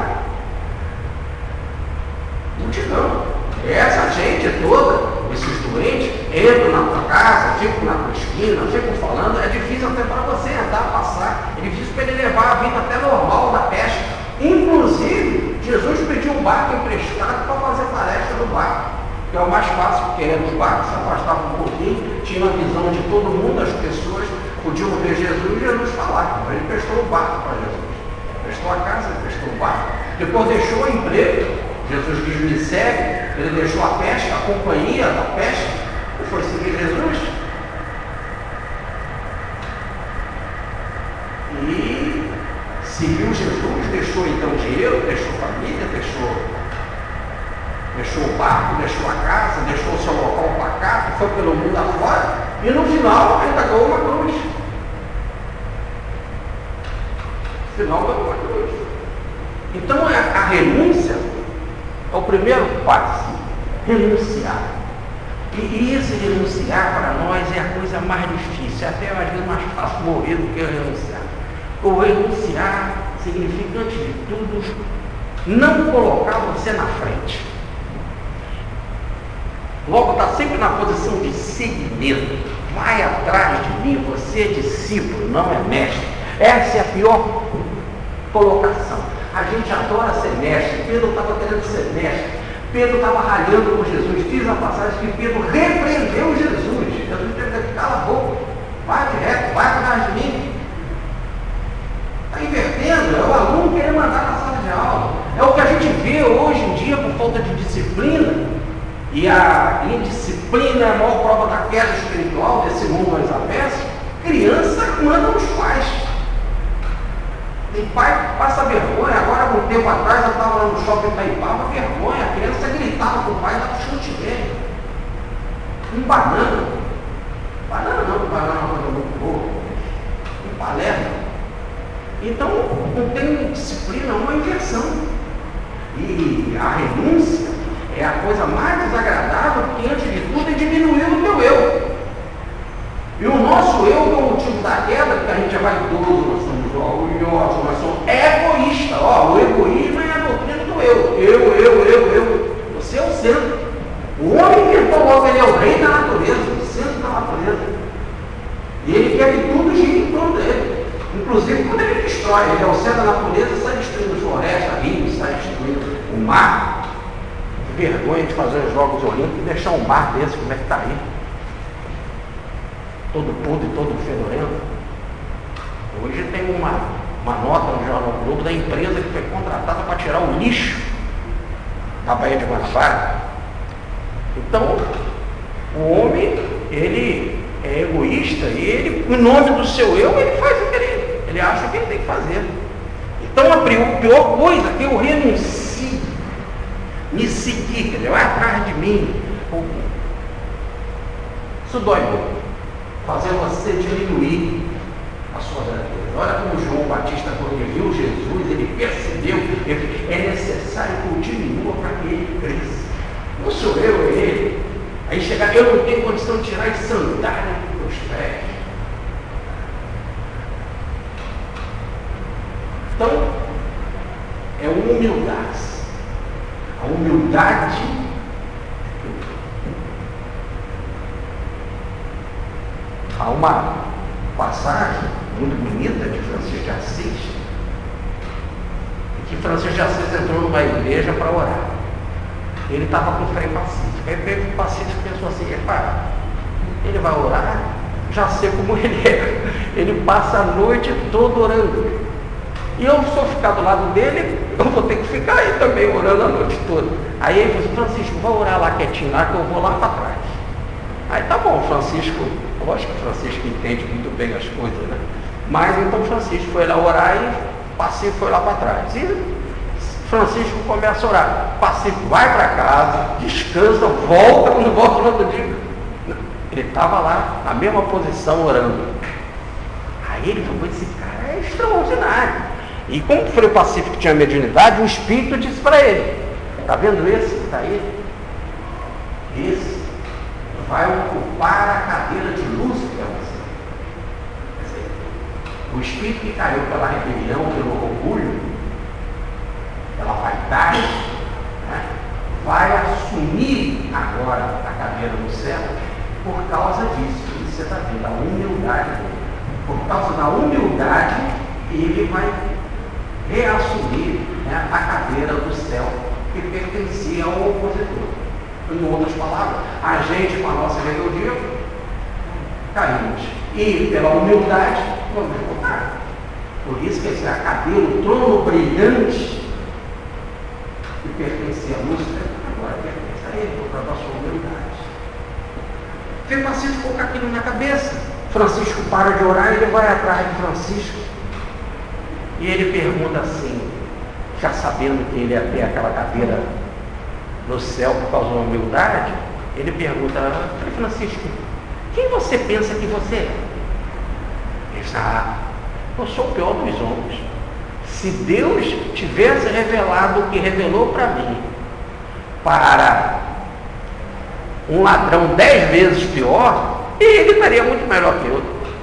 A: Multidão. Essa gente toda, esses doentes, entram na tua casa, ficam na tua esquina, ficam falando, é difícil até para você andar, passar, é difícil para ele levar a vida até normal da pesca. Inclusive, Jesus pediu um barco emprestado para fazer palestra no barco, que é o mais fácil, porque ele é no barco, se afastava um pouquinho, tinha uma visão de todo mundo, as pessoas podiam ver Jesus e Jesus falar. Então ele prestou o barco para Jesus, prestou a casa, prestou o barco, depois deixou o emprego. Jesus diz, me segue, ele deixou a pesca, a companhia da pesca, e foi seguir Jesus. E seguiu Jesus, deixou então dinheiro, deixou família, deixou deixou o barco, deixou a casa, deixou o seu local pacato, foi pelo mundo afora, e no final ainda ganhou uma cruz. No final ganhou uma cruz. Então a renúncia é o primeiro passo, renunciar. E esse renunciar para nós é a coisa mais difícil, até às vezes mais fácil morrer do que renunciar. O renunciar significa, antes de tudo, não colocar você na frente. Logo está sempre na posição de seguimento. Vai atrás de mim, você é discípulo, não é mestre. Essa é a pior colocação. A gente adora ser mestre. Pedro estava querendo ser mestre. Pedro estava ralhando com Jesus. Diz a passagem que Pedro repreendeu Jesus. Jesus teve que cala a boca. Vai direto, vai atrás de mim. Está invertendo. É o aluno querer mandar na sala de aula. É o que a gente vê hoje em dia por falta de disciplina. E a indisciplina é a maior prova da queda espiritual desse mundo às avessas. Criança manda nos pais. Tem pai que passa vergonha. Agora, um tempo atrás, eu estava lá no shopping Itaipava, vergonha. A criança gritava com o pai, dava chute nele. Banana. Banana não, banana é uma coisa muito boa. Palermo. Então, não tem disciplina, é uma inversão. E a renúncia é a coisa mais desagradável, porque antes de tudo é diminuir o teu eu. E o nosso eu, que é o motivo da queda, porque a gente é vaidoso, nós somos orgulhosos, nós somos egoístas. O egoísmo é a doutrina do eu. Eu. Você é o centro. O homem inventou logo, ele é o rei da natureza, o centro da natureza. E ele quer que tudo gire em torno dele. Inclusive quando ele destrói, ele é o centro da natureza, sai destruindo florestas, rios, sai destruindo o mar. Que vergonha de fazer os Jogos Olímpicos e deixar um mar desse, como é que está aí? Todo podre, todo fedorento. Hoje tem uma nota no Jornal Globo da empresa que foi contratada para tirar o lixo da Baía de Guanabara. Então, o homem, ele é egoísta e ele, em nome do seu eu, ele faz o que ele acha que ele tem que fazer. Então, a pior coisa é que eu renuncio, me seguir, quer dizer, vai atrás de mim. Isso dói muito. Fazer você diminuir a sua grandeza. Olha como João Batista, quando ele viu Jesus, ele percebeu que é necessário que eu diminua para que ele cresça. Não sou eu, é ele. Aí chegar, eu não tenho condição de tirar as sandálias dos meus pés. Então, é humildade. A humildade há uma passagem muito bonita de Francisco de Assis, que Francisco de Assis entrou numa igreja para orar. Ele estava com o Frei Pacífico. Aí o Frei Pacífico pensou assim, ele vai orar? Já sei como ele é. Ele passa a noite toda orando. E eu, se eu ficar do lado dele, eu vou ter que ficar aí também orando a noite toda. Aí ele falou assim, Francisco, vai orar lá quietinho lá, que eu vou lá para trás. Aí tá bom, Francisco, lógico que Francisco entende muito bem as coisas, né? Mas então Francisco foi lá orar e Pacífico foi lá para trás. E Francisco começa a orar. Pacífico vai para casa, descansa, volta, quando volta no outro dia. Ele estava lá, na mesma posição, orando. Aí ele falou, esse cara é extraordinário. E como o Frei Pacífico tinha mediunidade, o Espírito disse para ele, está vendo esse que está aí? Esse vai ocupar a cadeira de luz que é você. O espírito que caiu pela rebelião, pelo orgulho, pela vaidade, né, vai assumir agora a cadeira do céu por causa disso que você está vendo, a humildade dele. Por causa da humildade, ele vai reassumir, né, a cadeira do céu que pertencia ao opositor. Em outras palavras, a gente, com a nossa rebeldia, caímos. E pela humildade, vamos voltar. Por isso que esse é a cadeira, o trono brilhante que pertencia a Lúcifer, agora pertence a ele, por causa da sua humildade. Frei Pacífico colocar aquilo na cabeça. Francisco para de orar e ele vai atrás de Francisco. E ele pergunta assim, já sabendo que ele ia ter aquela cadeira no céu por causa da humildade, ele pergunta: Frei Francisco, quem você pensa que você é? Ele diz: eu sou o pior dos homens. Se Deus tivesse revelado o que revelou para mim, para um ladrão 10 vezes pior, ele estaria muito melhor que eu.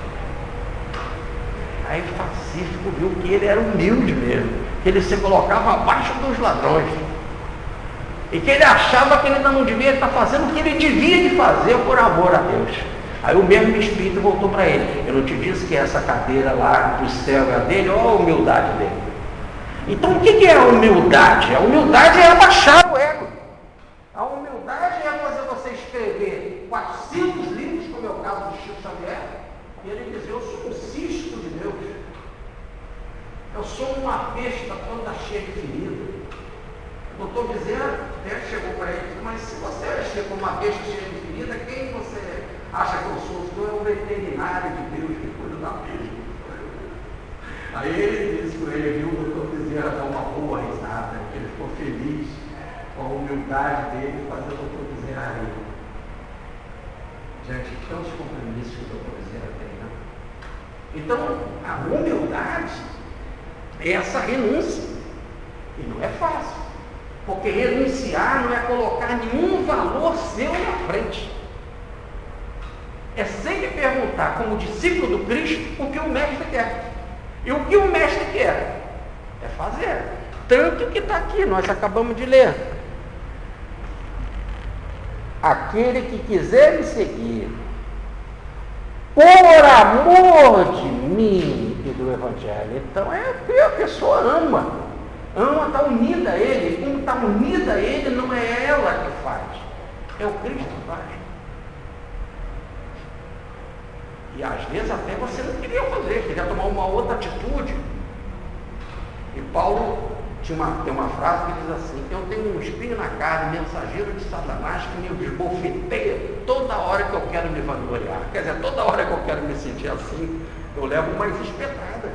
A: Aí Francisco viu que ele era humilde mesmo, que ele se colocava abaixo dos ladrões, e que ele achava que ele ainda não devia estar fazendo o que ele devia de fazer por amor a Deus. Aí o mesmo Espírito voltou para ele: eu não te disse que essa cadeira lá do céu é a dele? Olha a humildade dele. Então o que é a humildade? A humildade é abaixar o ego. A humildade é fazer você escrever 400 livros, como é o caso de Chico Xavier, e ele dizer: eu sou um cisto de Deus, eu sou uma besta toda cheia de ferida. O doutor Bezerra chegou para ele: mas se você chega com uma besta cheia de ferida, quem você acha que eu sou? Eu sou o veterinário de Deus que cuida da besta. Aí ele disse que ele viu o doutor Bezerra dar uma boa risada, que ele ficou feliz com a humildade dele e fazer o doutor Bezerra rir. Diante de tantos compromissos que o doutor Bezerra tem, né? Então, a humildade é essa renúncia. E não é fácil. Porque renunciar não é colocar nenhum valor seu na frente. É sempre perguntar, como discípulo do Cristo, o que o mestre quer. E o que o mestre quer é fazer. Tanto que está aqui, nós acabamos de ler: aquele que quiser me seguir, por amor de mim e do Evangelho. Então é que a pessoa ama, está unida a ele. Como está unida a ele, não é ela que faz, é o Cristo que faz. E às vezes até você não queria fazer, queria tomar uma outra atitude. E Paulo tem uma frase que diz assim: eu tenho um espinho na carne, mensageiro de Satanás, que me esbofeteia toda hora que eu quero me vangloriar. Quer dizer, toda hora que eu quero me sentir assim, eu levo uma espetada.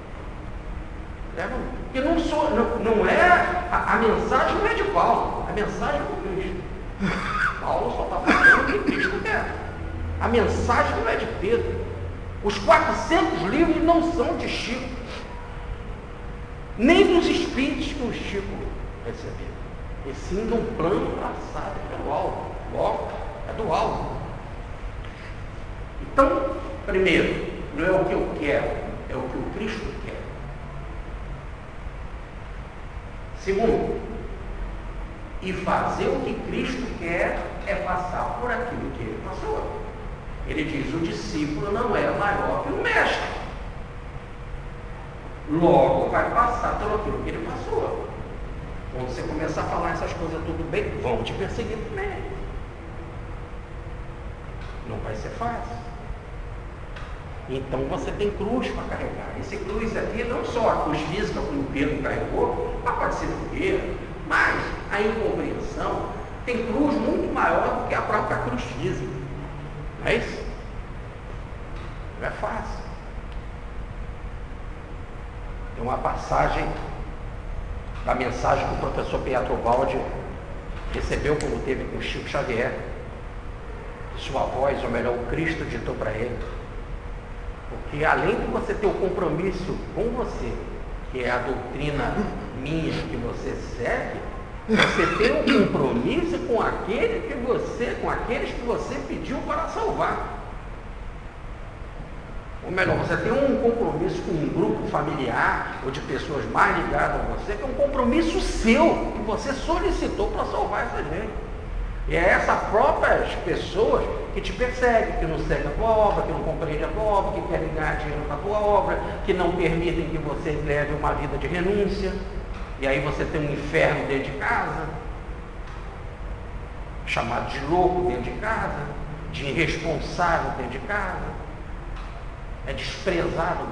A: Porque não é a mensagem não é de Paulo, a mensagem é do Cristo. Paulo só está fazendo o que Cristo quer. A mensagem não é de Pedro. Os 400 livros não são de Chico, nem dos espíritos que o Chico recebeu, e sim de um plano traçado pelo alto. Logo, é do alto. Então, primeiro, não é o que eu quero, é o que o Cristo quer. Segundo, e fazer o que Cristo quer é passar por aquilo que ele passou. Ele diz: o discípulo não é maior que o mestre. Logo vai passar pelo aquilo que ele passou. Quando você começar a falar essas coisas tudo bem, vão te perseguir também. Não vai ser fácil. Então você tem cruz para carregar. Esse cruz aqui não só a cruz física que o Pedro carregou, mas pode ser fogueira. Mas a incompreensão tem cruz muito maior do que a própria cruz física. Não é isso? Não é fácil. Tem uma passagem da mensagem que o professor Pietro Baldi recebeu quando teve com Chico Xavier. Sua voz, ou melhor, o Cristo ditou para ele. Porque além de você ter o compromisso com você, que é a doutrina minha que você segue, você tem um compromisso com aqueles que você pediu para salvar. Ou melhor, você tem um compromisso com um grupo familiar ou de pessoas mais ligadas a você, que é um compromisso seu, que você solicitou para salvar essa gente. E é essas próprias pessoas que te perseguem, que não seguem a tua obra, que não compreendem a tua obra, que querem ganhar dinheiro com a tua obra, que não permitem que você leve uma vida de renúncia. E aí você tem um inferno dentro de casa, chamado de louco dentro de casa, de irresponsável dentro de casa, é desprezado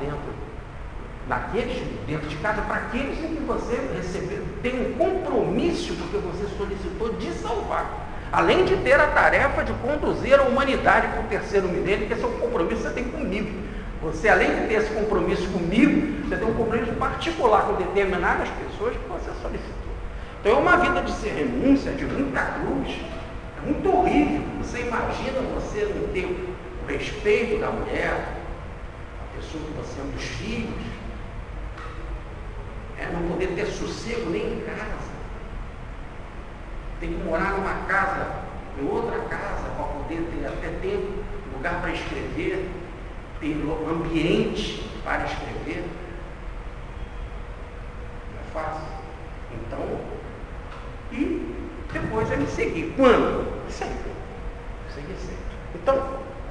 A: dentro de casa, para aqueles em que você recebeu, tem um compromisso porque você solicitou de salvar. Além de ter a tarefa de conduzir a humanidade para o terceiro milênio, que esse é um compromisso que você tem comigo. Você, além de ter esse compromisso comigo, você tem um compromisso particular com determinadas pessoas que você solicitou. Então é uma vida de renúncia, de muita cruz. É muito horrível. Você imagina você não ter o respeito da mulher, a pessoa que você ama, dos filhos, não poder ter sossego nem em casa. Tem que morar numa casa, em outra casa, para poder ter lugar para escrever, ter ambiente para escrever. Não é fácil. Então, e depois ele seguir. Quando? Sempre. Seguir sempre. Então,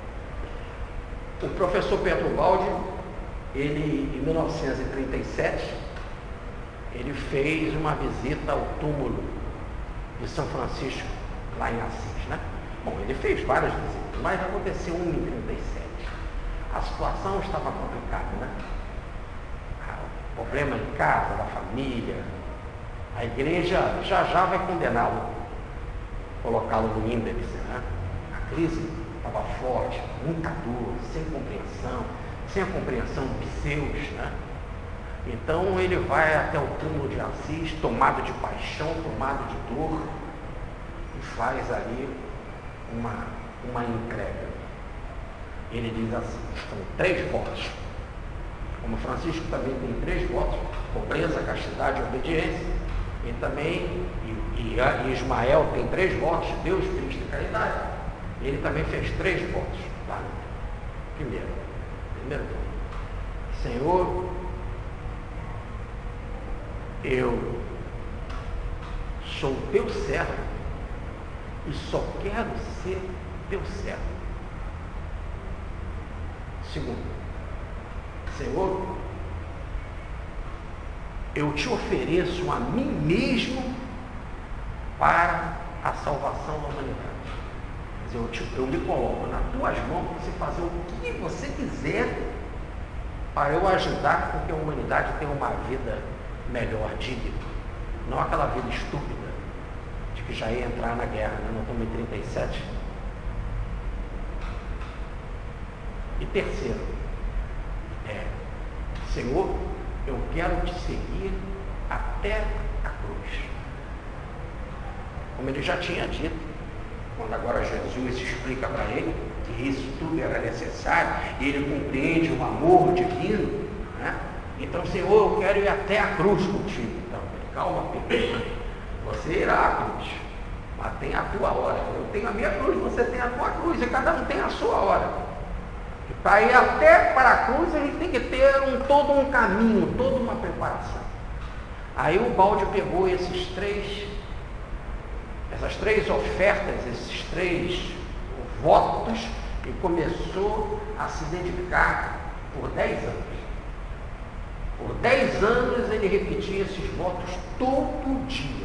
A: o professor Pedro Baldi, ele, em 1937, ele fez uma visita ao túmulo de São Francisco, lá em Assis, né? Bom, ele fez várias visitas, mas aconteceu uma em 37. A situação estava complicada, né? O problema em casa, da família, a igreja já vai condená-lo, colocá-lo no índice, né? A crise estava forte, muita dor, sem a compreensão dos seus, né? Então ele vai até o túmulo de Assis, tomado de paixão, tomado de dor, e faz ali uma entrega. Ele diz assim, são 3 votos. Como Francisco também tem 3 votos, pobreza, castidade e obediência, e também, e Ismael tem 3 votos, Deus, Cristo e caridade. Ele também fez 3 votos. Tá? Primeiro voto. Senhor, eu sou teu servo e só quero ser teu servo. Segundo, Senhor, eu te ofereço a mim mesmo para a salvação da humanidade. Quer dizer, eu me coloco nas tuas mãos para você fazer o que você quiser para eu ajudar com que a humanidade tenha uma vida melhor, digna. Não aquela vida estúpida de que já ia entrar na guerra, né? Nós estamos em 37. E terceiro, Senhor, eu quero te seguir até a cruz. Como ele já tinha dito, quando agora Jesus explica para ele que isso tudo era necessário, e ele compreende o amor divino, né? Então, Senhor, eu quero ir até a cruz contigo. Então, calma, Pedro, você irá à cruz, mas tem a tua hora. Eu tenho a minha cruz, você tem a tua cruz, e cada um tem a sua hora. E para ir até para a cruz, a gente tem que ter todo um caminho, toda uma preparação. Aí o Baldi pegou essas três ofertas, esses 3 votos, e começou a se dedicar por 10 anos. Por 10 anos ele repetia esses votos todo dia.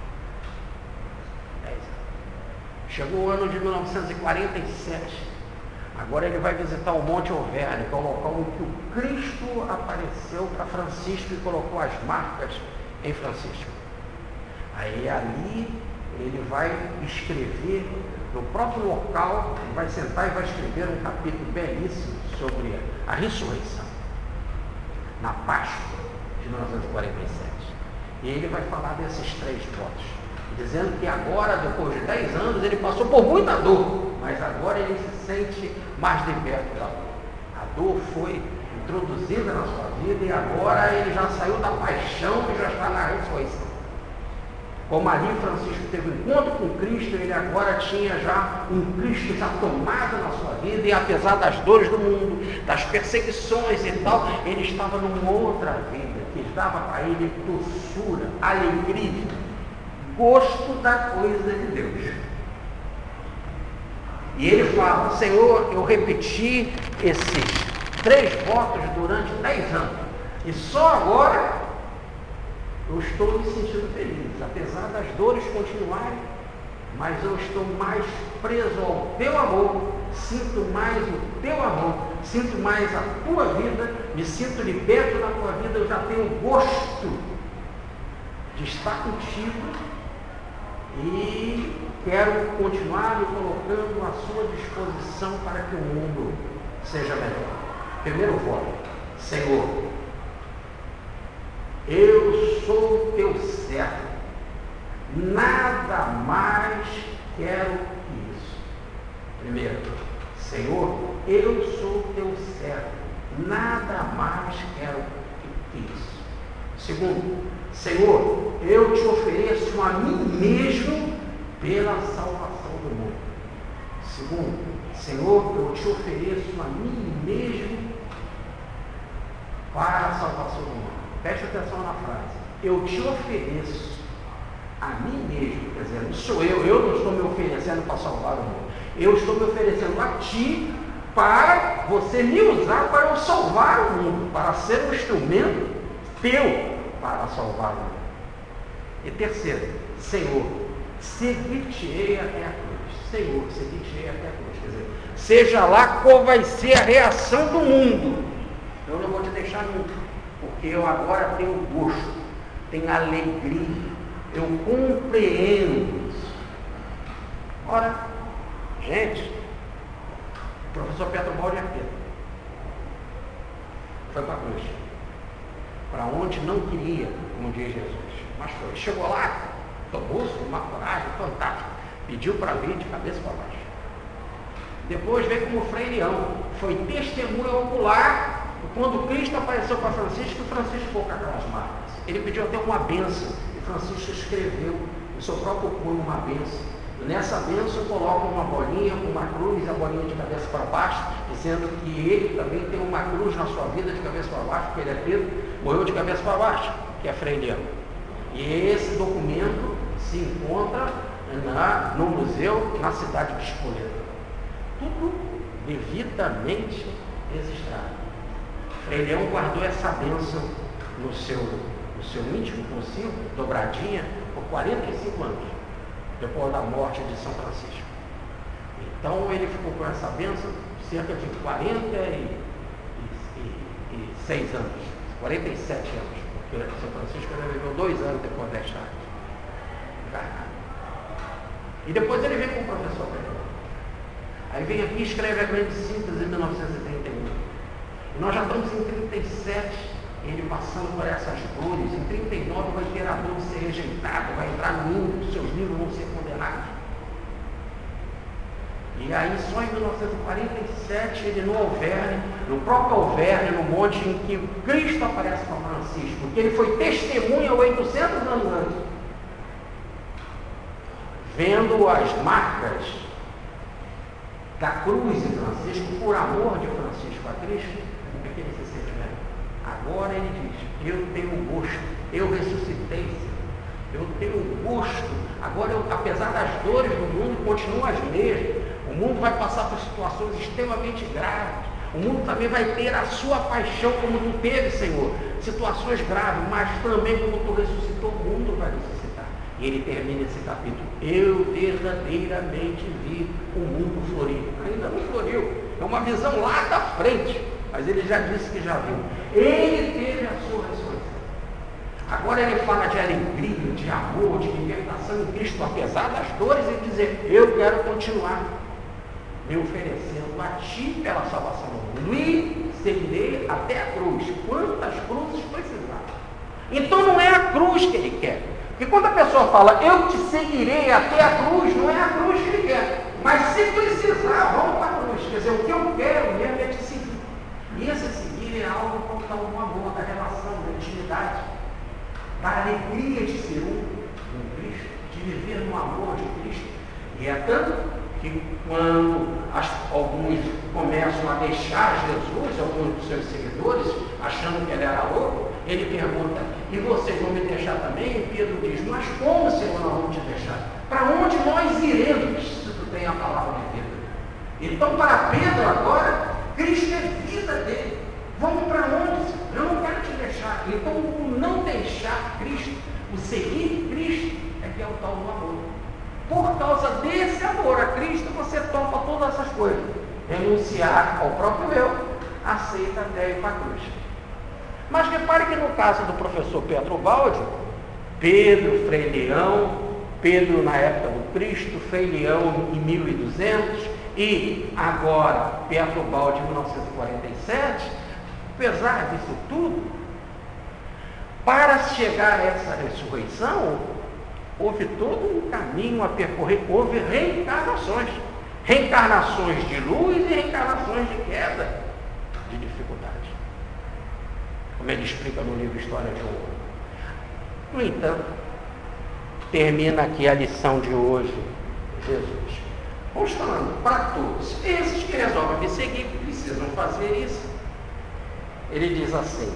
A: 10 anos. Chegou o ano de 1947. Agora ele vai visitar o Monte Auvergne, que é o local em que o Cristo apareceu para Francisco e colocou as marcas em Francisco. Aí ali ele vai escrever, no próprio local, ele vai sentar e vai escrever um capítulo belíssimo sobre a ressurreição, na Páscoa de 1947. E ele vai falar desses 3 votos, dizendo que agora, depois de 10 anos, ele passou por muita dor, mas agora ele se sente mais liberto da dor. A dor foi introduzida na sua vida e agora ele já saiu da paixão e já está na ressurreição. Como ali Francisco teve um encontro com Cristo, ele agora tinha já um Cristo já tomado na sua vida, e apesar das dores do mundo, das perseguições e tal, ele estava numa outra vida, que dava para ele doçura, alegria, gosto da coisa de Deus. E ele fala, Senhor, eu repeti esses 3 votos durante 10 anos, e só agora eu estou me sentindo feliz, apesar das dores continuarem, mas eu estou mais preso ao teu amor, sinto mais o teu amor, sinto mais a tua vida, me sinto liberto da tua vida, eu já tenho gosto de estar contigo e quero continuar me colocando à sua disposição para que o mundo seja melhor. Primeiro voto, Senhor, eu sou teu servo nada mais quero que isso. Primeiro, Senhor, eu sou teu servo, nada mais quero que isso. Segundo, Senhor, eu te ofereço a mim mesmo pela salvação do mundo. Segundo, Senhor, eu te ofereço a mim mesmo para a salvação do mundo. Preste atenção na frase. Eu te ofereço a mim mesmo, quer dizer, não sou eu não estou me oferecendo para salvar o mundo. Eu estou me oferecendo a ti para você me usar para eu salvar o mundo, para ser um instrumento teu para salvar o mundo. E terceiro, Senhor, seguir-te-ei até a cruz. Senhor, seguir-te-ei até a cruz. Quer dizer, seja lá qual vai ser a reação do mundo, eu não vou te deixar nunca, porque eu agora tenho gosto, tenho alegria, eu compreendo isso. Ora, gente, o professor Pedro Baldi é Pedro. Foi para a cruz, para onde não queria, como diz Jesus, mas foi. Chegou lá, tomou-se uma coragem fantástica, pediu para vir de cabeça para baixo. Depois veio como Frei Leão, foi testemunha ocular quando Cristo apareceu para Francisco, e Francisco ficou com aquelas marcas. Ele pediu até uma bênção, e Francisco escreveu no seu próprio punho uma bênção. E nessa bênção coloca uma bolinha, uma cruz, a bolinha de cabeça para baixo, dizendo que ele também tem uma cruz na sua vida de cabeça para baixo, porque ele é Pedro, morreu de cabeça para baixo, que é Frei Leão. E esse documento se encontra no museu, na cidade de Spoleto. Tudo devidamente registrado. Frei Leão guardou essa bênção no seu íntimo, consigo, dobradinha, por 45 anos, depois da morte de São Francisco. Então ele ficou com essa bênção cerca de 46 anos, 47 anos, porque São Francisco viveu 2 anos depois desta encarnado. E depois ele vem com o professor Pedro. Aí vem aqui e escreve a grande síntese em 1931. E nós já estamos em 37, ele passando por essas dores. Em 39 vai ter a dor de ser rejeitado, vai entrar no mundo, seus livros vão ser condenados. E aí só em 1947 ele no Alverne, no próprio Alverne, no monte em que Cristo aparece para Francisco, porque ele foi testemunha 800 anos antes, vendo as marcas da cruz de Francisco, por amor de Francisco a Cristo, o que ele se sente bem? Agora ele diz, eu tenho gosto, eu ressuscitei, eu tenho gosto, agora apesar das dores do mundo, continuam as mesmas, o mundo vai passar por situações extremamente graves, o mundo também vai ter a sua paixão como tu teve, Senhor, situações graves, mas também como tu ressuscitou, o mundo vai ressuscitar. E ele termina esse capítulo, eu verdadeiramente vi o mundo florir. Ainda não floriu, é uma visão lá da frente, mas ele já disse que já viu. Ele teve a sua ressurreição. Agora ele fala de alegria, de amor, de libertação em Cristo, apesar das dores, e dizer, eu quero continuar me oferecendo a ti pela salvação do mundo, e seguirei até a cruz, quantas cruzes precisar. Então não é a cruz que ele quer. Porque quando a pessoa fala, eu te seguirei até a cruz, não é a cruz que ele quer. Mas se precisar, vamos para a cruz. Quer dizer, o que eu quero mesmo é te seguir. E esse seguir é algo que está no amor, da relação, da intimidade, da alegria de ser um com Cristo, de viver no amor de Cristo. E é tanto que quando alguns começam a deixar Jesus, alguns dos seus seguidores, achando que ele era louco, ele pergunta, e vocês vão me deixar também? E Pedro diz, mas como, Senhor, nós vamos te deixar? Para onde nós iremos, se tu tem a palavra de Pedro? Então, para Pedro agora, Cristo é vida dele. Vamos para onde, Senhor? Eu não quero te deixar. Então, o não deixar Cristo, o seguir Cristo, é que é o tal do amor. Por causa desse amor a Cristo, você topa todas essas coisas. Renunciar ao próprio eu, aceita até ir para a cruz. Mas repare que no caso do professor Pedro Baldi, Pedro, Frei Leão, Pedro na época do Cristo, Frei Leão em 1200 e agora Pedro Baldi em 1947, apesar disso tudo, para chegar a essa ressurreição, houve todo um caminho a percorrer, houve reencarnações. Reencarnações de luz e reencarnações de queda, de dificuldade. Como ele explica no livro História de um Homem. No entanto, termina aqui a lição de hoje, Jesus. Vamos falando para todos. Esses que resolvem me seguir, que precisam fazer isso. Ele diz assim: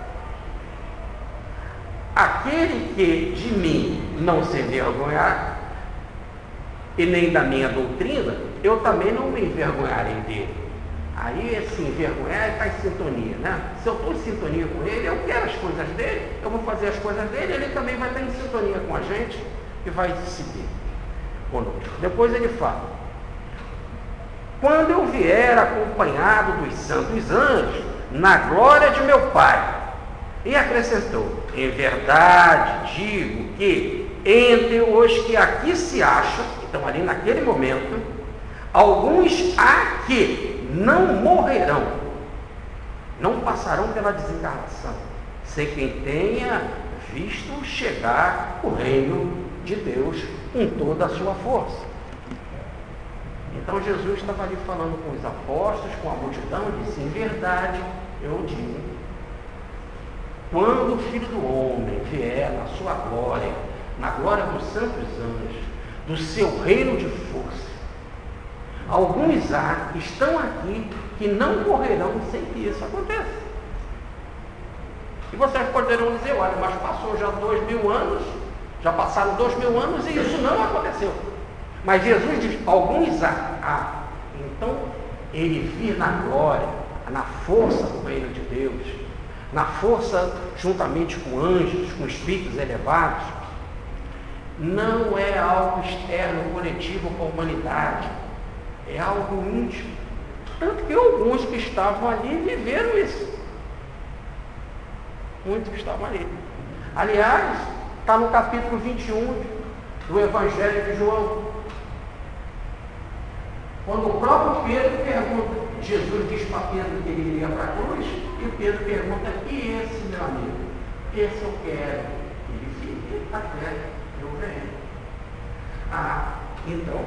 A: aquele que de mim não se envergonhar, e nem da minha doutrina, eu também não me envergonharei dele. Aí esse envergonhar está em sintonia, né? Se eu estou em sintonia com ele, eu quero as coisas dele, eu vou fazer as coisas dele, ele também vai estar em sintonia com a gente e vai seguir conosco. Depois ele fala: quando eu vier acompanhado dos santos anjos, na glória de meu Pai. E acrescentou: em verdade digo que entre os que aqui se acham, então ali naquele momento, alguns há que não morrerão, não passarão pela desencarnação, sem quem tenha visto chegar o reino de Deus com toda a sua força. Então Jesus estava ali falando com os apóstolos, com a multidão, e disse: em verdade eu digo, quando o Filho do Homem vier na sua glória, na glória dos santos anjos, do seu reino de força, alguns há que estão aqui que não morrerão sem que isso aconteça. E vocês poderão dizer: olha, mas passou já 2000 anos, já passaram 2000 anos e isso não aconteceu. Mas Jesus diz: alguns há. Então, ele vir na glória, na força do reino de Deus, na força juntamente com anjos, com espíritos elevados, não é algo externo, coletivo para a humanidade, é algo íntimo. Tanto que alguns que estavam ali viveram isso. Muitos que estavam ali. Aliás, está no capítulo 21 do Evangelho de João. Quando o próprio Pedro pergunta, Jesus diz para Pedro que ele iria para a cruz, e Pedro pergunta: e esse, meu amigo? Esse eu quero. Ele fica até eu venho. Então,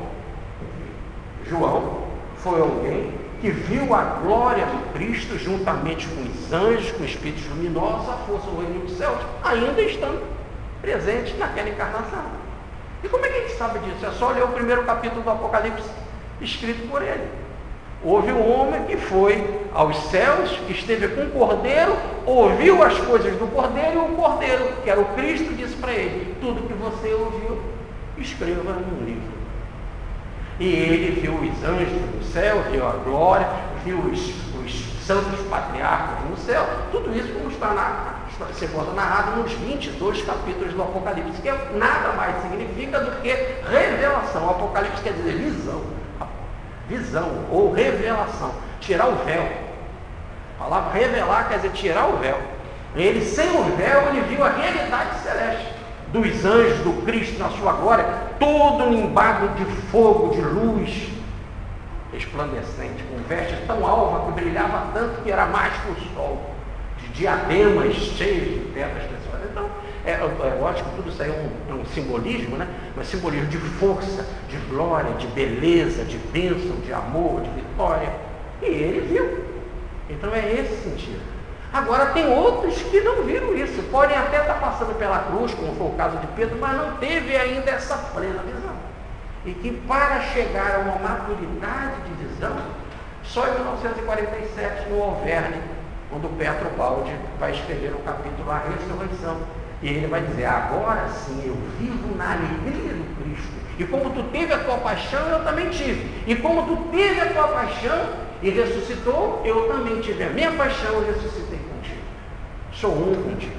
A: João foi alguém que viu a glória do Cristo juntamente com os anjos, com espíritos luminosos, a força do reino dos céus, ainda estando presentes naquela encarnação. E como é que a gente sabe disso? É só ler o primeiro capítulo do Apocalipse, escrito por ele. Houve um homem que foi aos céus, esteve com o Cordeiro, ouviu as coisas do Cordeiro, e o Cordeiro, que era o Cristo, disse para ele: tudo que você ouviu, escreva num livro. E ele viu os anjos no céu, viu a glória, viu os santos patriarcas no céu. Tudo isso como está sendo narrado nos 22 capítulos do Apocalipse, que nada mais significa do que revelação. O Apocalipse quer dizer visão ou revelação, tirar o véu. A palavra revelar quer dizer tirar o véu. Ele, sem o véu, ele viu a realidade celeste dos anjos, do Cristo na sua glória, todo nimbado de fogo, de luz resplandecente, com vestes tão alva que brilhava tanto que era mais que o sol, de diademas cheios de pedras preciosas. Então, é lógico que tudo isso aí é um simbolismo, né? Mas simbolismo de força, de glória, de beleza, de bênção, de amor, de vitória. E ele viu. Então é esse sentido. Agora tem outros que não viram isso, podem até estar passando pela cruz, como foi o caso de Pedro, mas não teve ainda essa plena visão. E que para chegar a uma maturidade de visão, só em 1947, no Alverne, quando Petro Baldi vai escrever o capítulo A Ressurreição, e ele vai dizer: agora sim eu vivo na alegria do Cristo, e como tu teve a tua paixão, eu também tive, e como tu teve a tua paixão e ressuscitou, eu também tive a minha paixão e ressuscitei contigo. Sou um contigo.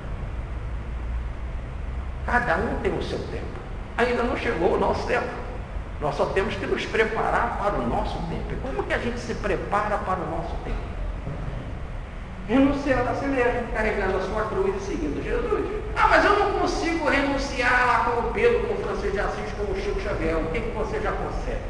A: Cada um tem o seu tempo. Ainda não chegou o nosso tempo. Nós só temos que nos preparar para o nosso tempo. E como que a gente se prepara para o nosso tempo? Renunciando a si mesmo, carregando a sua cruz e seguindo Jesus. Mas eu não consigo renunciar lá como Pedro, como Francisco de Assis, como Chico Xavier. O que você já consegue?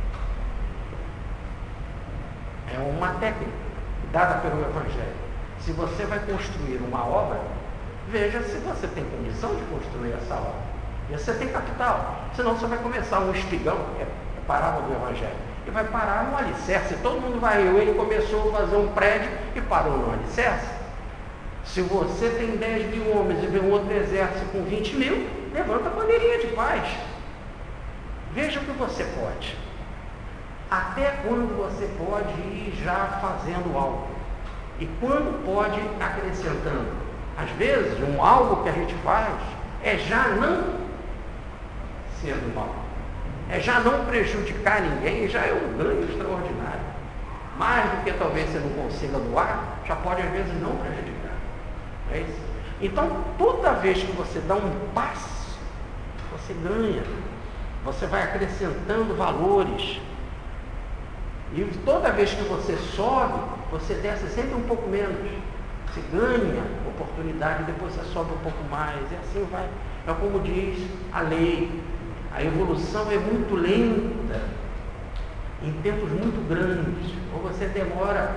A: É uma técnica dada pelo Evangelho. Se você vai construir uma obra, veja se você tem condição de construir essa obra. E você tem capital. Senão você vai começar um espigão, é a parábola do Evangelho, e vai parar no alicerce. Todo mundo vai. Ele começou a fazer um prédio e parou no alicerce. Se você tem 10 mil homens e vê um outro exército com 20 mil, levanta a bandeirinha de paz. Veja o que você pode. Até quando você pode ir já fazendo algo. E quando pode acrescentando. Às vezes, algo que a gente faz é já não sendo mal. É já não prejudicar ninguém, já é um ganho extraordinário. Mais do que talvez você não consiga doar, já pode às vezes não prejudicar. É isso? Então, toda vez que você dá um passo, você ganha. Você vai acrescentando valores. E toda vez que você sobe, você desce sempre um pouco menos. Você ganha oportunidade, depois você sobe um pouco mais. E assim vai. É como diz a lei. A evolução é muito lenta, em tempos muito grandes. Ou você demora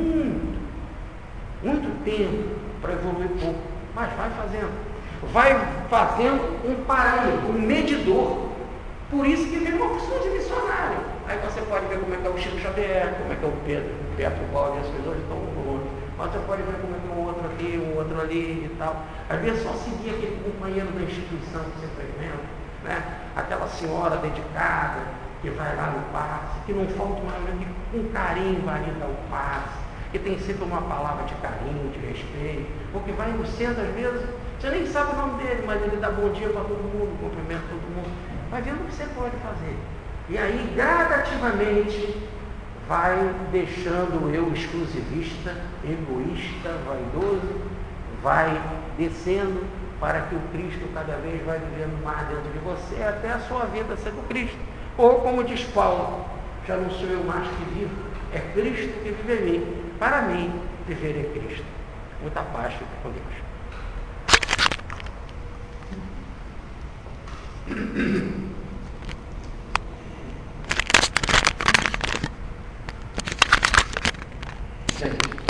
A: muito tempo para evoluir pouco. Mas vai fazendo. Vai fazendo um parâmetro, um medidor. Por isso que vem uma opção de missionário. Aí você pode ver como é que é o Chico Xavier, como é que é o Pedro, o Petro Balde, as pessoas estão um com o outro. Mas você pode ver como é que é o outro aqui, o outro ali e tal. Às vezes só seguir aquele companheiro da instituição que você frequenta, né? Aquela senhora dedicada que vai lá no passe, que não falta uma que com carinho vai lhe dar o passe, que tem sempre uma palavra de carinho, de respeito, ou que vai no centro, às vezes, você nem sabe o nome dele, mas ele dá bom dia para todo mundo, cumprimenta todo mundo. Vai vendo o que você pode fazer. E aí, gradativamente, vai deixando o eu exclusivista, egoísta, vaidoso, vai descendo para que o Cristo cada vez vai vivendo mais dentro de você, até a sua vida ser do Cristo. Ou como diz Paulo, já não sou eu mais que vivo, é Cristo que vive em mim. Para mim, viver é Cristo. Muita paz, fica com Deus. Gente.